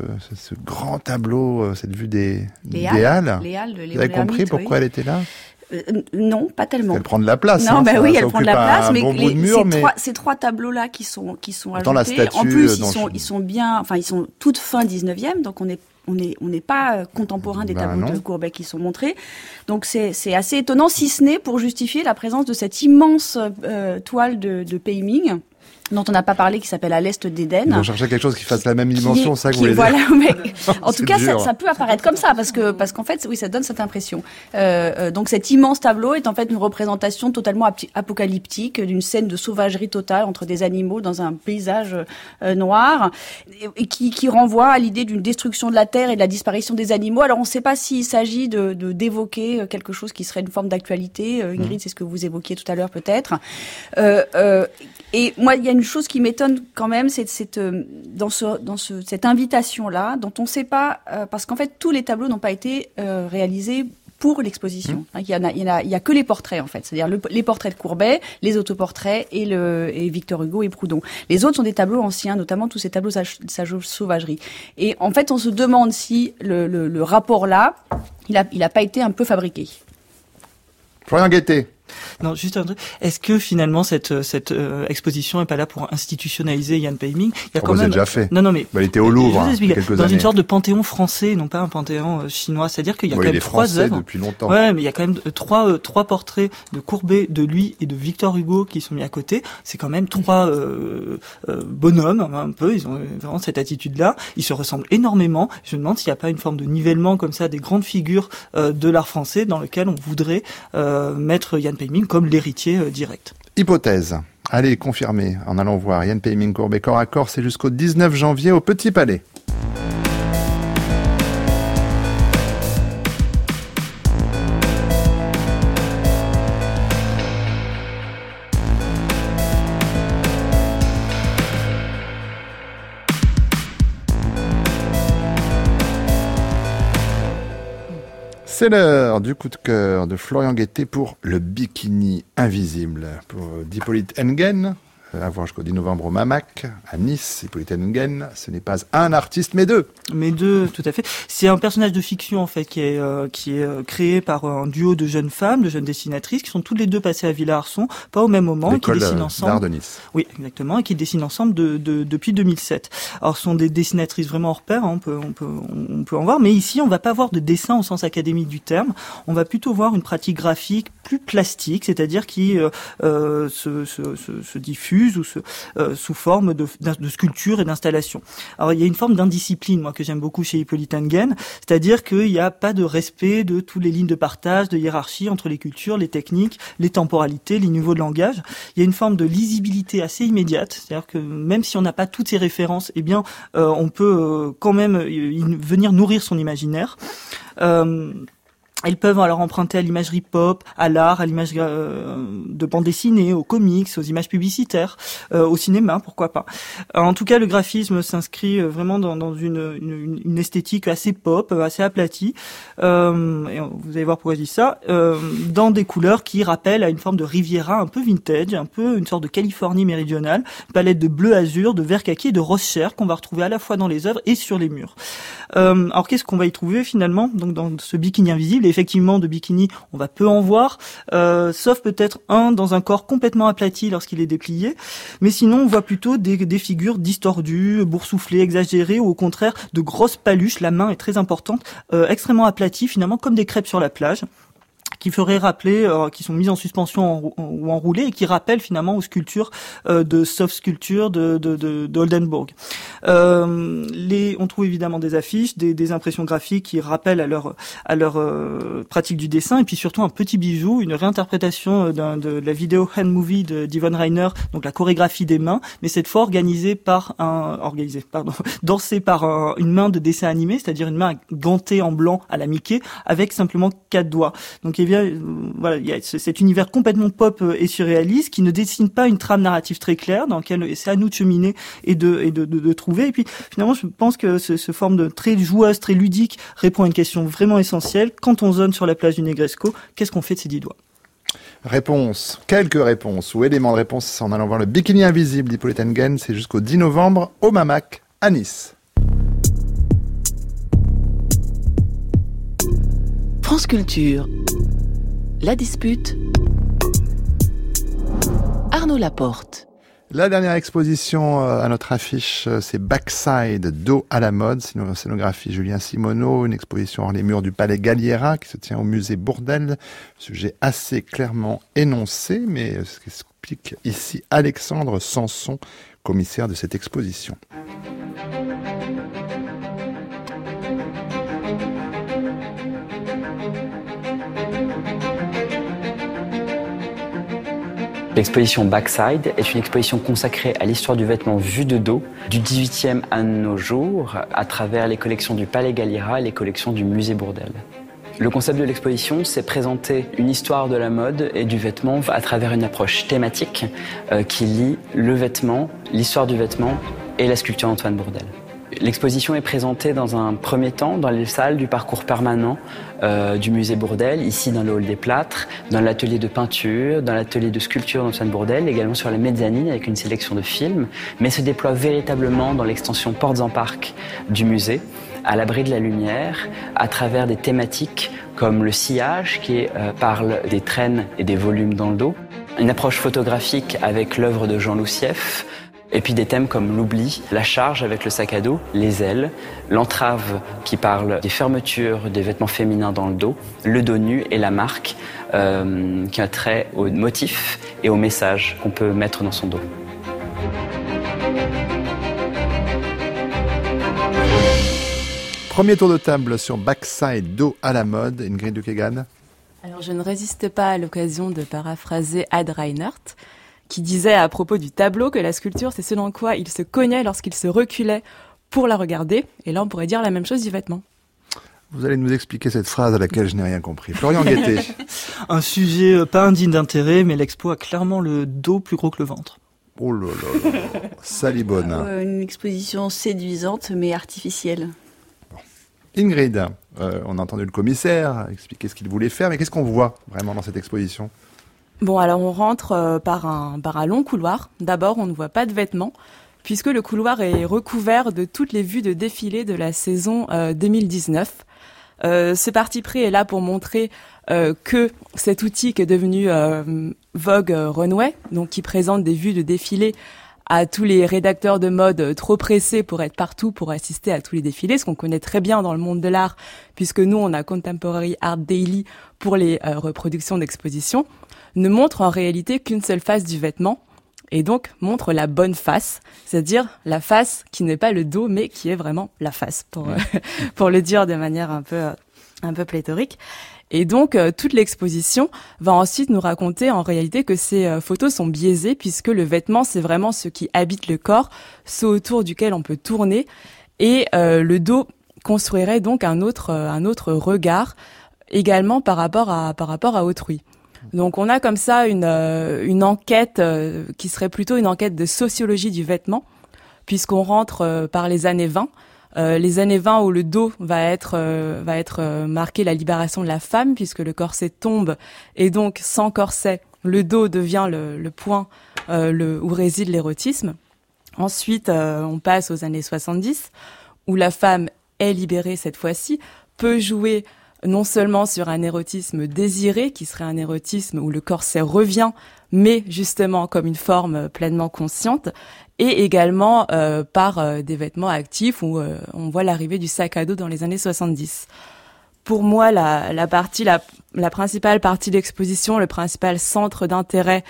grand tableau, cette vue des Halles. Les Halles de Léon Vous avez compris Lermite, pourquoi elle était là? Non, pas tellement. Elle prend de la place. Non, elle prend de la place, mais mais ces trois tableaux-là qui sont ajoutés, la statue, en plus ils sont bien, enfin ils sont toute fin 19e, donc on n'est pas contemporain des tableaux de Courbet qui sont montrés. Donc c'est assez étonnant, si ce n'est pour justifier la présence de cette immense toile de Pemming, dont on n'a pas parlé, qui s'appelle À l'Est d'Éden. On cherchait quelque chose qui fasse la même dimension, ça que vous voulez dire. Voilà, mais en tout cas, ça peut apparaître comme ça, parce qu'en fait, oui, ça donne cette impression. Donc cet immense tableau est en fait une représentation totalement apocalyptique d'une scène de sauvagerie totale entre des animaux dans un paysage noir, et qui renvoie à l'idée d'une destruction de la terre et de la disparition des animaux. Alors on ne sait pas s'il s'agit d'évoquer quelque chose qui serait une forme d'actualité. Ingrid, c'est ce que vous évoquiez tout à l'heure peut-être. Et moi, il y a une chose qui m'étonne quand même, c'est cette invitation-là, dont on ne sait pas, parce qu'en fait, tous les tableaux n'ont pas été réalisés pour l'exposition. Il y a que les portraits, en fait. C'est-à-dire les portraits de Courbet, les autoportraits et Victor Hugo et Proudhon. Les autres sont des tableaux anciens, notamment tous ces tableaux de sauvagerie. Et en fait, on se demande si le rapport-là, il a pas été un peu fabriqué. Florian Guettet. Non, juste un truc. Est-ce que finalement cette exposition n'est pas là pour institutionnaliser Ian Pemming? Il y a quand même déjà fait. Non, mais il était au Louvre quelques dans années. Une sorte de panthéon français, non pas un panthéon chinois. C'est-à-dire qu'il y a quand même 3 œuvres depuis longtemps. Ouais, mais il y a quand même trois portraits de Courbet, de lui et de Victor Hugo qui sont mis à côté. C'est quand même 3 bonhommes un peu. Ils ont vraiment cette attitude-là. Ils se ressemblent énormément. Je me demande s'il n'y a pas une forme de nivellement comme ça des grandes figures de l'art français dans lequel on voudrait mettre Ian Pemming comme l'héritier direct. Hypothèse. Allez, confirmer en allant voir Ian Pemming Courbet corps à corps, c'est jusqu'au 19 janvier au Petit Palais. C'est l'heure du coup de cœur de Florian Guettet pour le bikini invisible d'Hippolyte Engen, à voir jusqu'au 10 novembre au Mamac, à Nice. Hippolyte Engen, ce n'est pas un artiste, mais 2. Mais 2, tout à fait. C'est un personnage de fiction, en fait, qui est créé par un duo de jeunes femmes, de jeunes dessinatrices, qui sont toutes les 2 passées à Villa-Arson, pas au même moment, et qui dessinent ensemble. L'Art de Nice. Oui, exactement, et qui dessinent ensemble depuis 2007. Alors, ce sont des dessinatrices vraiment hors pair, hein, on peut en voir, mais ici, on va pas voir de dessin au sens académique du terme. On va plutôt voir une pratique graphique plus plastique, c'est-à-dire qui se diffuse ou sous forme de sculpture et d'installation. Alors il y a une forme d'indiscipline, moi, que j'aime beaucoup chez Hippolyte Engen, c'est-à-dire qu'il n'y a pas de respect de toutes les lignes de partage, de hiérarchie entre les cultures, les techniques, les temporalités, les niveaux de langage. Il y a une forme de lisibilité assez immédiate, c'est-à-dire que même si on n'a pas toutes ces références, eh bien on peut quand même venir nourrir son imaginaire. Elles peuvent alors emprunter à l'imagerie pop, à l'art, à l'image de bande dessinée, aux comics, aux images publicitaires, au cinéma, pourquoi pas. En tout cas, le graphisme s'inscrit vraiment dans une esthétique assez pop, assez aplatie. Et vous allez voir pourquoi je dis ça. Dans des couleurs qui rappellent à une forme de Riviera un peu vintage, un peu une sorte de Californie méridionale, palette de bleu azur, de vert kaki et de rose chair qu'on va retrouver à la fois dans les œuvres et sur les murs. Alors qu'est-ce qu'on va y trouver finalement? Donc dans ce bikini invisible, effectivement de bikini on va peu en voir, sauf peut-être un dans un corps complètement aplati lorsqu'il est déplié, mais sinon on voit plutôt des figures distordues, boursouflées, exagérées, ou au contraire de grosses paluches, la main est très importante, extrêmement aplatie finalement comme des crêpes sur la plage, qui feraient rappeler, qui sont mises en suspension ou enroulées et qui rappellent finalement aux sculptures de soft sculpture d'Oldenburg. On trouve évidemment des affiches, des impressions graphiques qui rappellent à leur pratique du dessin, et puis surtout un petit bijou, une réinterprétation de la vidéo hand movie d'Yvonne Rainer, donc la chorégraphie des mains, mais cette fois dansée par une main de dessin animé, c'est-à-dire une main gantée en blanc à la Mickey avec simplement 4 doigts. Donc voilà, il y a cet univers complètement pop et surréaliste qui ne dessine pas une trame narrative très claire, dans laquelle c'est à nous de cheminer et de trouver. Et puis finalement, je pense que ce forme de très joueuse, très ludique, répond à une question vraiment essentielle. Quand on zone sur la plage du Negresco, qu'est-ce qu'on fait de ces 10 doigts? Quelques réponses ou éléments de réponse en allant voir le Bikini invisible d'Hippolyte Hengen. C'est jusqu'au 10 novembre au Mamac à Nice. France Culture. La dispute. Arnaud Laporte. La dernière exposition à notre affiche, c'est Backside, dos à la mode, scénographie Julien Simoneau, une exposition hors les murs du Palais Galliera qui se tient au musée Bourdelle. Sujet assez clairement énoncé, mais ce qu'explique ici Alexandre Sanson, commissaire de cette exposition. L'exposition Backside est une exposition consacrée à l'histoire du vêtement vu de dos, du 18e à nos jours, à travers les collections du Palais Galliera et les collections du musée Bourdelle. Le concept de l'exposition, c'est présenter une histoire de la mode et du vêtement à travers une approche thématique qui lie le vêtement, l'histoire du vêtement et la sculpture d'Antoine Bourdelle. L'exposition est présentée dans un premier temps dans les salles du parcours permanent du musée Bourdelle, ici dans le hall des plâtres, dans l'atelier de peinture, dans l'atelier de sculpture d'Antoine Bourdelle, également sur la mezzanine avec une sélection de films, mais se déploie véritablement dans l'extension Portes en Parc du musée, à l'abri de la lumière, à travers des thématiques comme le sillage qui parle des traînes et des volumes dans le dos, une approche photographique avec l'œuvre de Jean Loussieff, et puis des thèmes comme l'oubli, la charge avec le sac à dos, les ailes, l'entrave qui parle des fermetures des vêtements féminins dans le dos, le dos nu et la marque qui a trait au motif et au message qu'on peut mettre dans son dos. Premier tour de table sur Backside, dos à la mode. Ingrid Dukegan. Alors je ne résiste pas à l'occasion de paraphraser Ad Reinhardt, qui disait à propos du tableau que la sculpture, c'est ce dans quoi il se cognait lorsqu'il se reculait pour la regarder. Et là, on pourrait dire la même chose du vêtement. Vous allez nous expliquer cette phrase à laquelle je n'ai rien compris. Florian Guettet. Un sujet pas indigne d'intérêt, mais l'expo a clairement le dos plus gros que le ventre. Oh là là, salibonne. Une exposition séduisante, mais artificielle. Bon. Ingrid, on a entendu le commissaire expliquer ce qu'il voulait faire, mais qu'est-ce qu'on voit vraiment dans cette exposition ? Bon, alors on rentre par un long couloir. D'abord, on ne voit pas de vêtements, puisque le couloir est recouvert de toutes les vues de défilés de la saison 2019. Ce parti pris est là pour montrer que cet outil qui est devenu Vogue Runway, donc qui présente des vues de défilés à tous les rédacteurs de mode trop pressés pour être partout, pour assister à tous les défilés, ce qu'on connaît très bien dans le monde de l'art, puisque nous, on a Contemporary Art Daily pour les reproductions d'expositions, ne montre en réalité qu'une seule face du vêtement, et donc montre la bonne face, c'est-à-dire la face qui n'est pas le dos, mais qui est vraiment la face, pour le dire de manière un peu pléthorique. Et donc, toute l'exposition va ensuite nous raconter en réalité que ces photos sont biaisées, puisque le vêtement, c'est vraiment ce qui habite le corps, ce autour duquel on peut tourner, et le dos construirait donc un autre regard, également par rapport à autrui. Donc on a comme ça une enquête qui serait plutôt une enquête de sociologie du vêtement, puisqu'on rentre par les années 20. Les années 20 où le dos va être marqué la libération de la femme, puisque le corset tombe, et donc sans corset, le dos devient le point où réside l'érotisme. Ensuite, on passe aux années 70, où la femme est libérée cette fois-ci, peut jouer non seulement sur un érotisme désiré, qui serait un érotisme où le corset revient, mais justement comme une forme pleinement consciente, et également par des vêtements actifs où on voit l'arrivée du sac à dos dans les années 70. Pour moi, la principale partie de l'exposition, le principal centre d'intérêt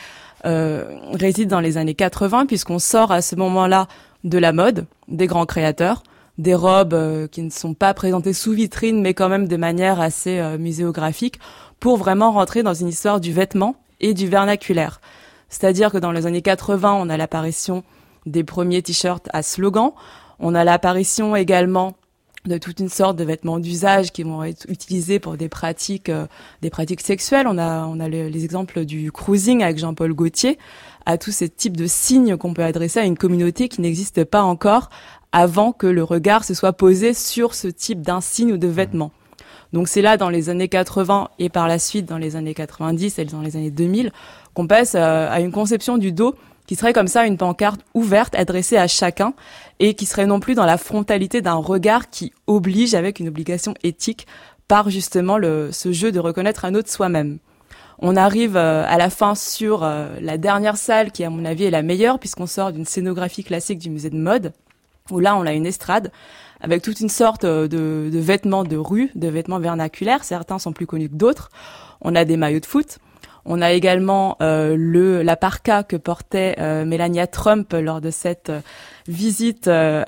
réside dans les années 80, puisqu'on sort à ce moment-là de la mode, des grands créateurs, des robes qui ne sont pas présentées sous vitrine, mais quand même de manière assez muséographique, pour vraiment rentrer dans une histoire du vêtement et du vernaculaire. C'est-à-dire que dans les années 80, on a l'apparition des premiers t-shirts à slogan, on a l'apparition également de toute une sorte de vêtements d'usage qui vont être utilisés pour des pratiques sexuelles. On a les exemples du cruising avec Jean-Paul Gaultier, à tous ces types de signes qu'on peut adresser à une communauté qui n'existe pas encore avant que le regard se soit posé sur ce type d'insigne ou de vêtements. Donc c'est là, dans les années 80 et par la suite dans les années 90 et dans les années 2000, qu'on passe à une conception du dos qui serait comme ça une pancarte ouverte adressée à chacun et qui serait non plus dans la frontalité d'un regard qui oblige, avec une obligation éthique, par justement ce jeu de reconnaître un autre soi-même. On arrive à la fin sur la dernière salle qui, à mon avis, est la meilleure, puisqu'on sort d'une scénographie classique du musée de mode, où là on a une estrade avec toute une sorte de vêtements de rue, de vêtements vernaculaires. Certains sont plus connus que d'autres. On a des maillots de foot. On a également la parka que portait Melania Trump lors de cette visite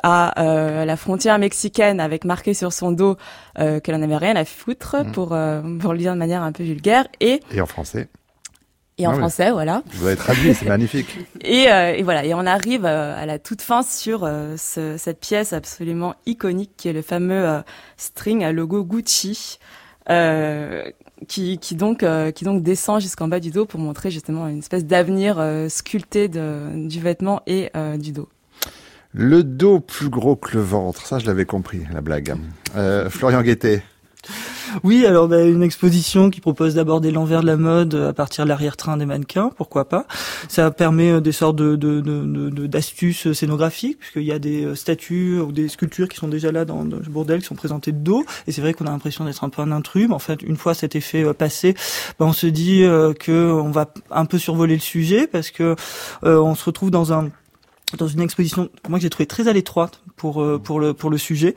à la frontière mexicaine, avec marqué sur son dos qu'elle en avait rien à foutre, pour le dire de manière un peu vulgaire. Et en français. Et en français, voilà. Vous avez traduit, c'est magnifique. Et voilà, et on arrive à la toute fin sur cette pièce absolument iconique qui est le fameux string à logo Gucci. Qui donc descend jusqu'en bas du dos pour montrer justement une espèce d'avenir sculpté du vêtement et du dos. Le dos plus gros que le ventre, ça je l'avais compris, la blague. Florian Guettet. Oui, alors une exposition qui propose d'aborder l'envers de la mode à partir de l'arrière-train des mannequins, pourquoi pas. Ça permet des sortes d'astuces scénographiques, puisqu'il y a des statues ou des sculptures qui sont déjà là dans le Bourdelle, qui sont présentées de dos, et c'est vrai qu'on a l'impression d'être un peu un intrus, mais en fait, une fois cet effet passé, on se dit que on va un peu survoler le sujet, parce que on se retrouve dans une exposition, moi que j'ai trouvé très à l'étroite pour le sujet.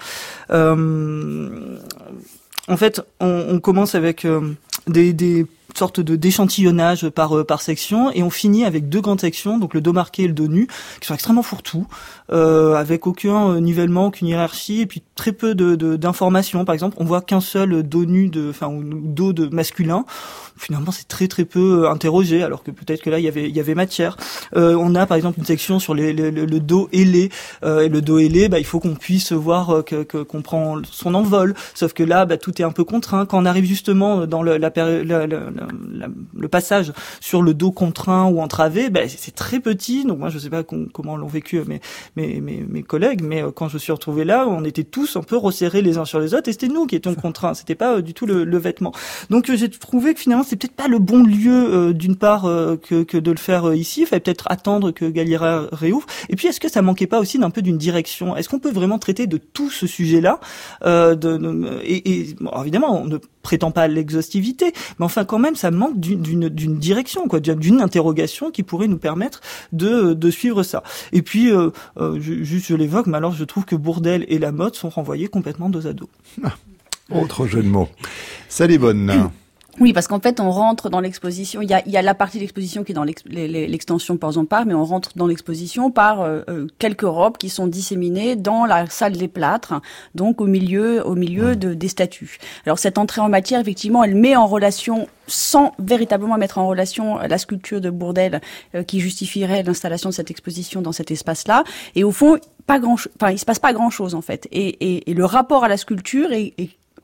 En fait, on commence avec des sortes d'échantillonnage par section, et on finit avec 2 grandes sections, donc le dos marqué et le dos nu, qui sont extrêmement fourre-tout, avec aucun nivellement, aucune hiérarchie, et puis très peu d'informations. Par exemple, on voit qu'un seul dos nu ou dos de masculin. Finalement, c'est très très peu interrogé, alors que peut-être que là il y avait matière. On a par exemple une section sur le dos ailé, et le dos ailé, il faut qu'on puisse voir qu'on prend son envol. Sauf que là, tout est un peu contraint. Quand on arrive justement dans le passage sur le dos contraint ou entravé, c'est très petit. Donc moi, je sais pas comment l'ont vécu mes collègues, mais quand je me suis retrouvé là, on était tous un peu resserrés les uns sur les autres, et c'était nous qui étions contraints. C'était pas du tout le vêtement. Donc j'ai trouvé que finalement c'est peut-être pas le bon lieu d'une part que de le faire ici. Il fallait peut-être attendre que Galliera réouvre. Et puis est-ce que ça manquait pas aussi d'un peu d'une direction? Est-ce qu'on peut vraiment traiter de tout ce sujet-là bon, évidemment, on ne prétend pas à l'exhaustivité, mais enfin quand même ça manque d'une direction, d'une interrogation qui pourrait nous permettre de suivre ça. Et puis je l'évoque, mais alors je trouve que Bourdelle et la mode sont renvoyés complètement dos à dos. Autre jeu de mots. Salibonne. Oui, parce qu'en fait, on rentre dans l'exposition. Il y a la partie de l'exposition qui est dans l'extension Ports en Part, mais on rentre dans l'exposition par quelques robes qui sont disséminées dans la salle des plâtres, donc au milieu des statues. Alors cette entrée en matière, effectivement, elle met en relation, sans véritablement mettre en relation la sculpture de Bourdelle qui justifierait l'installation de cette exposition dans cet espace-là. Et au fond, il se passe pas grand-chose en fait. Et le rapport à la sculpture est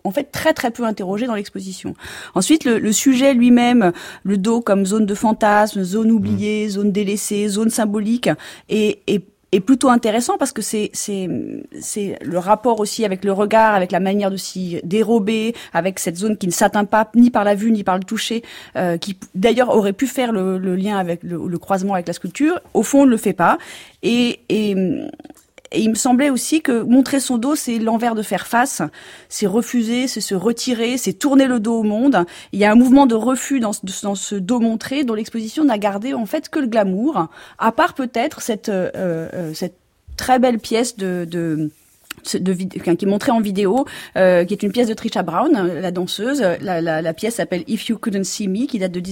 en fait très très peu interrogés dans l'exposition. Ensuite, le sujet lui-même, le dos comme zone de fantasme, zone oubliée, zone délaissée, zone symbolique, est plutôt intéressant parce que c'est le rapport aussi avec le regard, avec la manière de s'y dérober, avec cette zone qui ne s'atteint pas ni par la vue ni par le toucher, qui d'ailleurs aurait pu faire le lien avec le croisement avec la sculpture. Au fond, on ne le fait pas. Et il me semblait aussi que montrer son dos, c'est l'envers de faire face, c'est refuser, c'est se retirer, c'est tourner le dos au monde. Il y a un mouvement de refus dans ce dos montré dont l'exposition n'a gardé en fait que le glamour, à part peut-être cette très belle pièce qui est montrée en vidéo, qui est une pièce de Trisha Brown, la danseuse. La pièce s'appelle If You Couldn't See Me, qui date de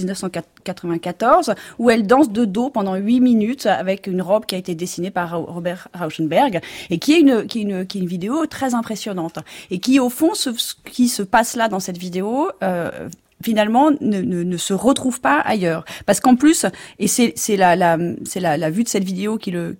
1994, où elle danse de dos pendant 8 minutes avec une robe qui a été dessinée par Robert Rauschenberg et qui est une vidéo très impressionnante et qui au fond ce qui se passe là dans cette vidéo finalement ne se retrouve pas ailleurs, parce qu'en plus, et c'est la vue de cette vidéo qui le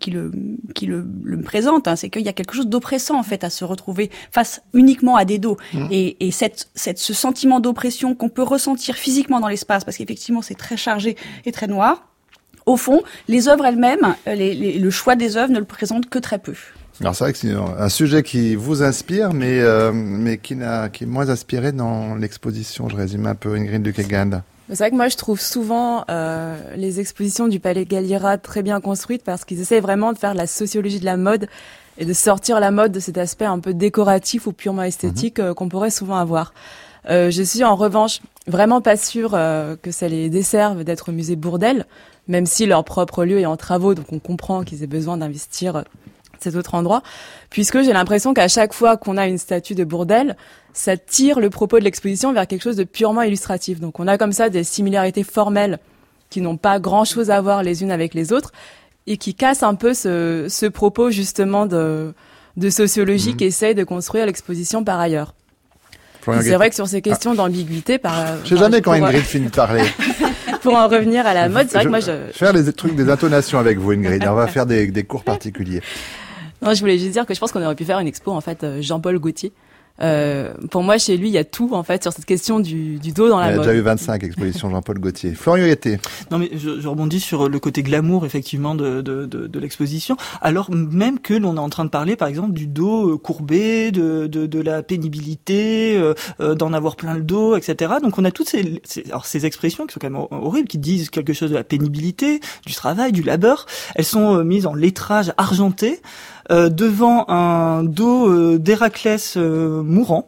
présente, hein, c'est qu'il y a quelque chose d'oppressant en fait à se retrouver face uniquement à des dos, et ce sentiment d'oppression qu'on peut ressentir physiquement dans l'espace, parce qu'effectivement c'est très chargé et très noir. Au fond, les œuvres elles-mêmes, le choix des œuvres ne le présente que très peu. Alors c'est vrai que c'est un sujet qui vous inspire, mais qui est moins inspiré dans l'exposition. Je résume un peu, Ingrid Lukegand. C'est vrai que moi je trouve souvent les expositions du Palais Galliera très bien construites parce qu'ils essaient vraiment de faire la sociologie de la mode et de sortir la mode de cet aspect un peu décoratif ou purement esthétique qu'on pourrait souvent avoir. Je suis en revanche vraiment pas sûre que ça les desserve d'être musée Bourdelle, même si leur propre lieu est en travaux, donc on comprend qu'ils aient besoin d'investir cet autre endroit, puisque j'ai l'impression qu'à chaque fois qu'on a une statue de Bourdelle, ça tire le propos de l'exposition vers quelque chose de purement illustratif. Donc on a comme ça des similarités formelles qui n'ont pas grand-chose à voir les unes avec les autres et qui cassent un peu ce propos justement de sociologie qu'essaye de construire l'exposition par ailleurs. C'est vrai que sur ces questions d'ambiguïté, je sais jamais quand Ingrid finit de parler. Pour en revenir à la mode, c'est vrai que moi je faire des intonations avec vous, Ingrid. On va faire des cours particuliers. Non, je voulais juste dire que je pense qu'on aurait pu faire une expo en fait Jean-Paul Gaultier. Pour moi, chez lui, il y a tout en fait sur cette question du dos dans la mode. Il y a déjà eu 25 expositions Jean-Paul Gaultier. Florian Yetté. Non, mais je rebondis sur le côté glamour effectivement de l'exposition. Alors même que l'on est en train de parler, par exemple, du dos courbé, de la pénibilité, d'en avoir plein le dos, etc. Donc on a toutes ces expressions qui sont quand même horribles, qui disent quelque chose de la pénibilité, du travail, du labeur. Elles sont mises en lettrage argenté. Devant un dos d'Héraclès mourant,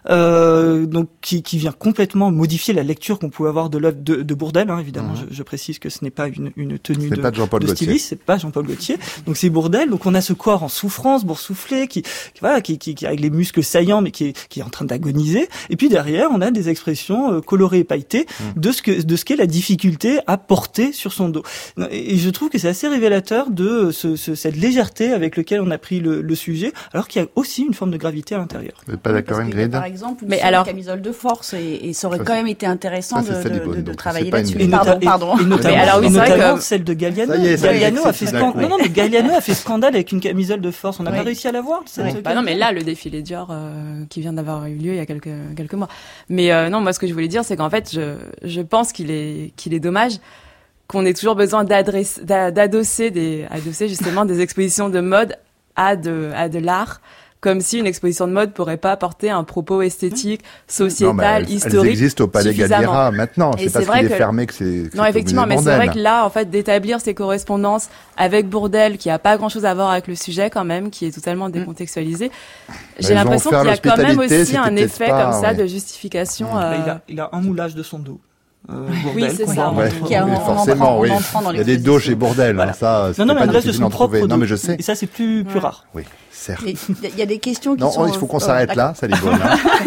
donc qui vient complètement modifier la lecture qu'on pouvait avoir de l'œuvre de Bourdelle, hein, évidemment. Je précise que ce n'est pas une tenue de styliste, c'est pas Jean-Paul Gaultier. Donc c'est Bourdelle. Donc on a ce corps en souffrance, boursouflé, qui avec les muscles saillants, mais qui est en train d'agoniser. Et puis derrière, on a des expressions colorées et pailletées de ce qu'est la difficulté à porter sur son dos. Et je trouve que c'est assez révélateur de cette légèreté avec laquelle on a pris le sujet, alors qu'il y a aussi une forme de gravité à l'intérieur. Vous n'êtes pas d'accord, Ingrid? Par exemple, une camisole de force, et ça aurait quand même été intéressant de travailler là-dessus. Pardon. Et notamment celle de Galliano. Galliano a fait scandale. Non, mais Galliano a fait scandale avec une camisole de force. On n'a pas réussi à la voir. Non, mais là, le défilé Dior qui vient d'avoir eu lieu il y a quelques mois. Mais non, moi, ce que je voulais dire, c'est qu'en fait, je pense qu'il est dommage qu'on ait toujours besoin d'adosser justement des expositions de mode à de l'art, comme si une exposition de mode pourrait pas apporter un propos esthétique, sociétal, historique. Elles existent au Palais Galliera maintenant. C'est parce qu'il est fermé que c'est. Non, effectivement, mais c'est vrai que là, en fait, d'établir ces correspondances avec Bourdelle, qui a pas grand-chose à voir avec le sujet quand même, qui est totalement décontextualisé. J'ai l'impression qu'il y a quand même aussi un effet comme ça de justification. Il a un moulage de son dos. Oui, c'est ça. Forcément, oui. Il y a des dos chez Bourdelle. Voilà. Ça, c'est pas difficile d'en trouver. Non, mais je sais. Et ça, c'est plus rare. Oui. Certes. Il y a des questions qui sont... Non, il faut qu'on s'arrête là, ça les bonne.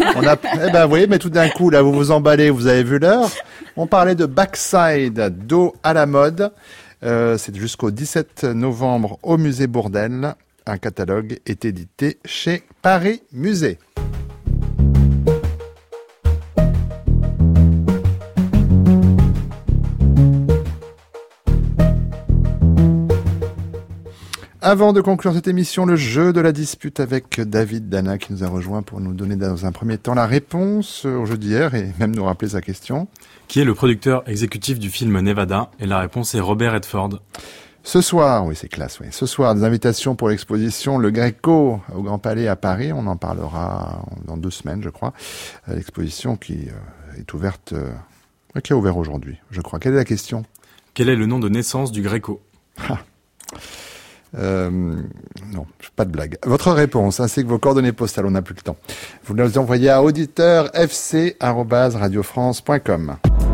Vous voyez, mais tout d'un coup, là, vous vous emballez, vous avez vu l'heure. On parlait de Backside, dos à la mode. C'est jusqu'au 17 novembre au musée Bourdelle. Un catalogue est édité chez Paris Musée. Avant de conclure cette émission, le jeu de la dispute avec David Dana qui nous a rejoint pour nous donner dans un premier temps la réponse au jeu d'hier et même nous rappeler sa question. Qui est le producteur exécutif du film Nevada? Et la réponse est Robert Redford. Ce soir, oui c'est classe, oui. Ce soir, des invitations pour l'exposition Le Greco au Grand Palais à Paris. On en parlera dans 2 semaines, je crois. L'exposition qui est ouverte, qui a ouvert aujourd'hui, je crois. Quelle est la question? Quel est le nom de naissance du Greco? Non, pas de blague. Votre réponse, ainsi que vos coordonnées postales, on n'a plus le temps. Vous les envoyez à auditeur@radiofrance.com.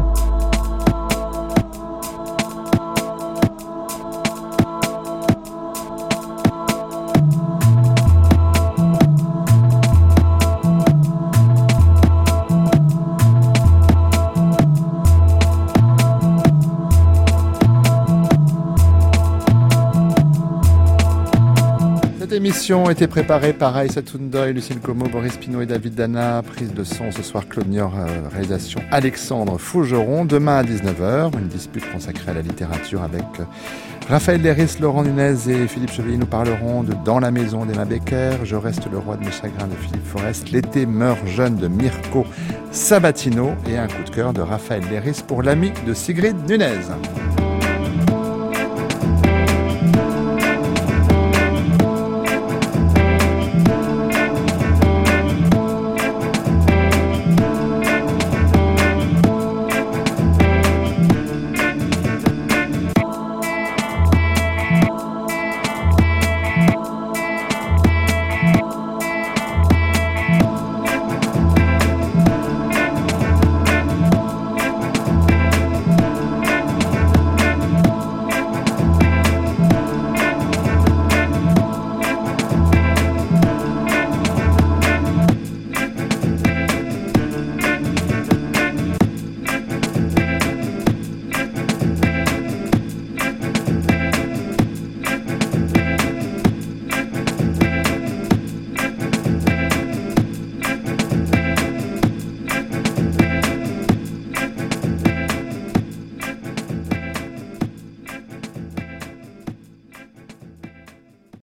L'émission a été préparée par Aïssa Toundoy, Lucille Como, Boris Pinot et David Dana. Prise de son ce soir, Claude Niort, réalisation Alexandre Fougeron. Demain à 19h, une dispute consacrée à la littérature avec Raphaël Léris, Laurent Nunez et Philippe Chevalier. Nous parlerons de Dans la maison d'Emma Becker, Je reste le roi de mes chagrins de Philippe Forest, L'été meurt jeune de Mirko Sabatino et un coup de cœur de Raphaël Léris pour l'ami de Sigrid Nunez.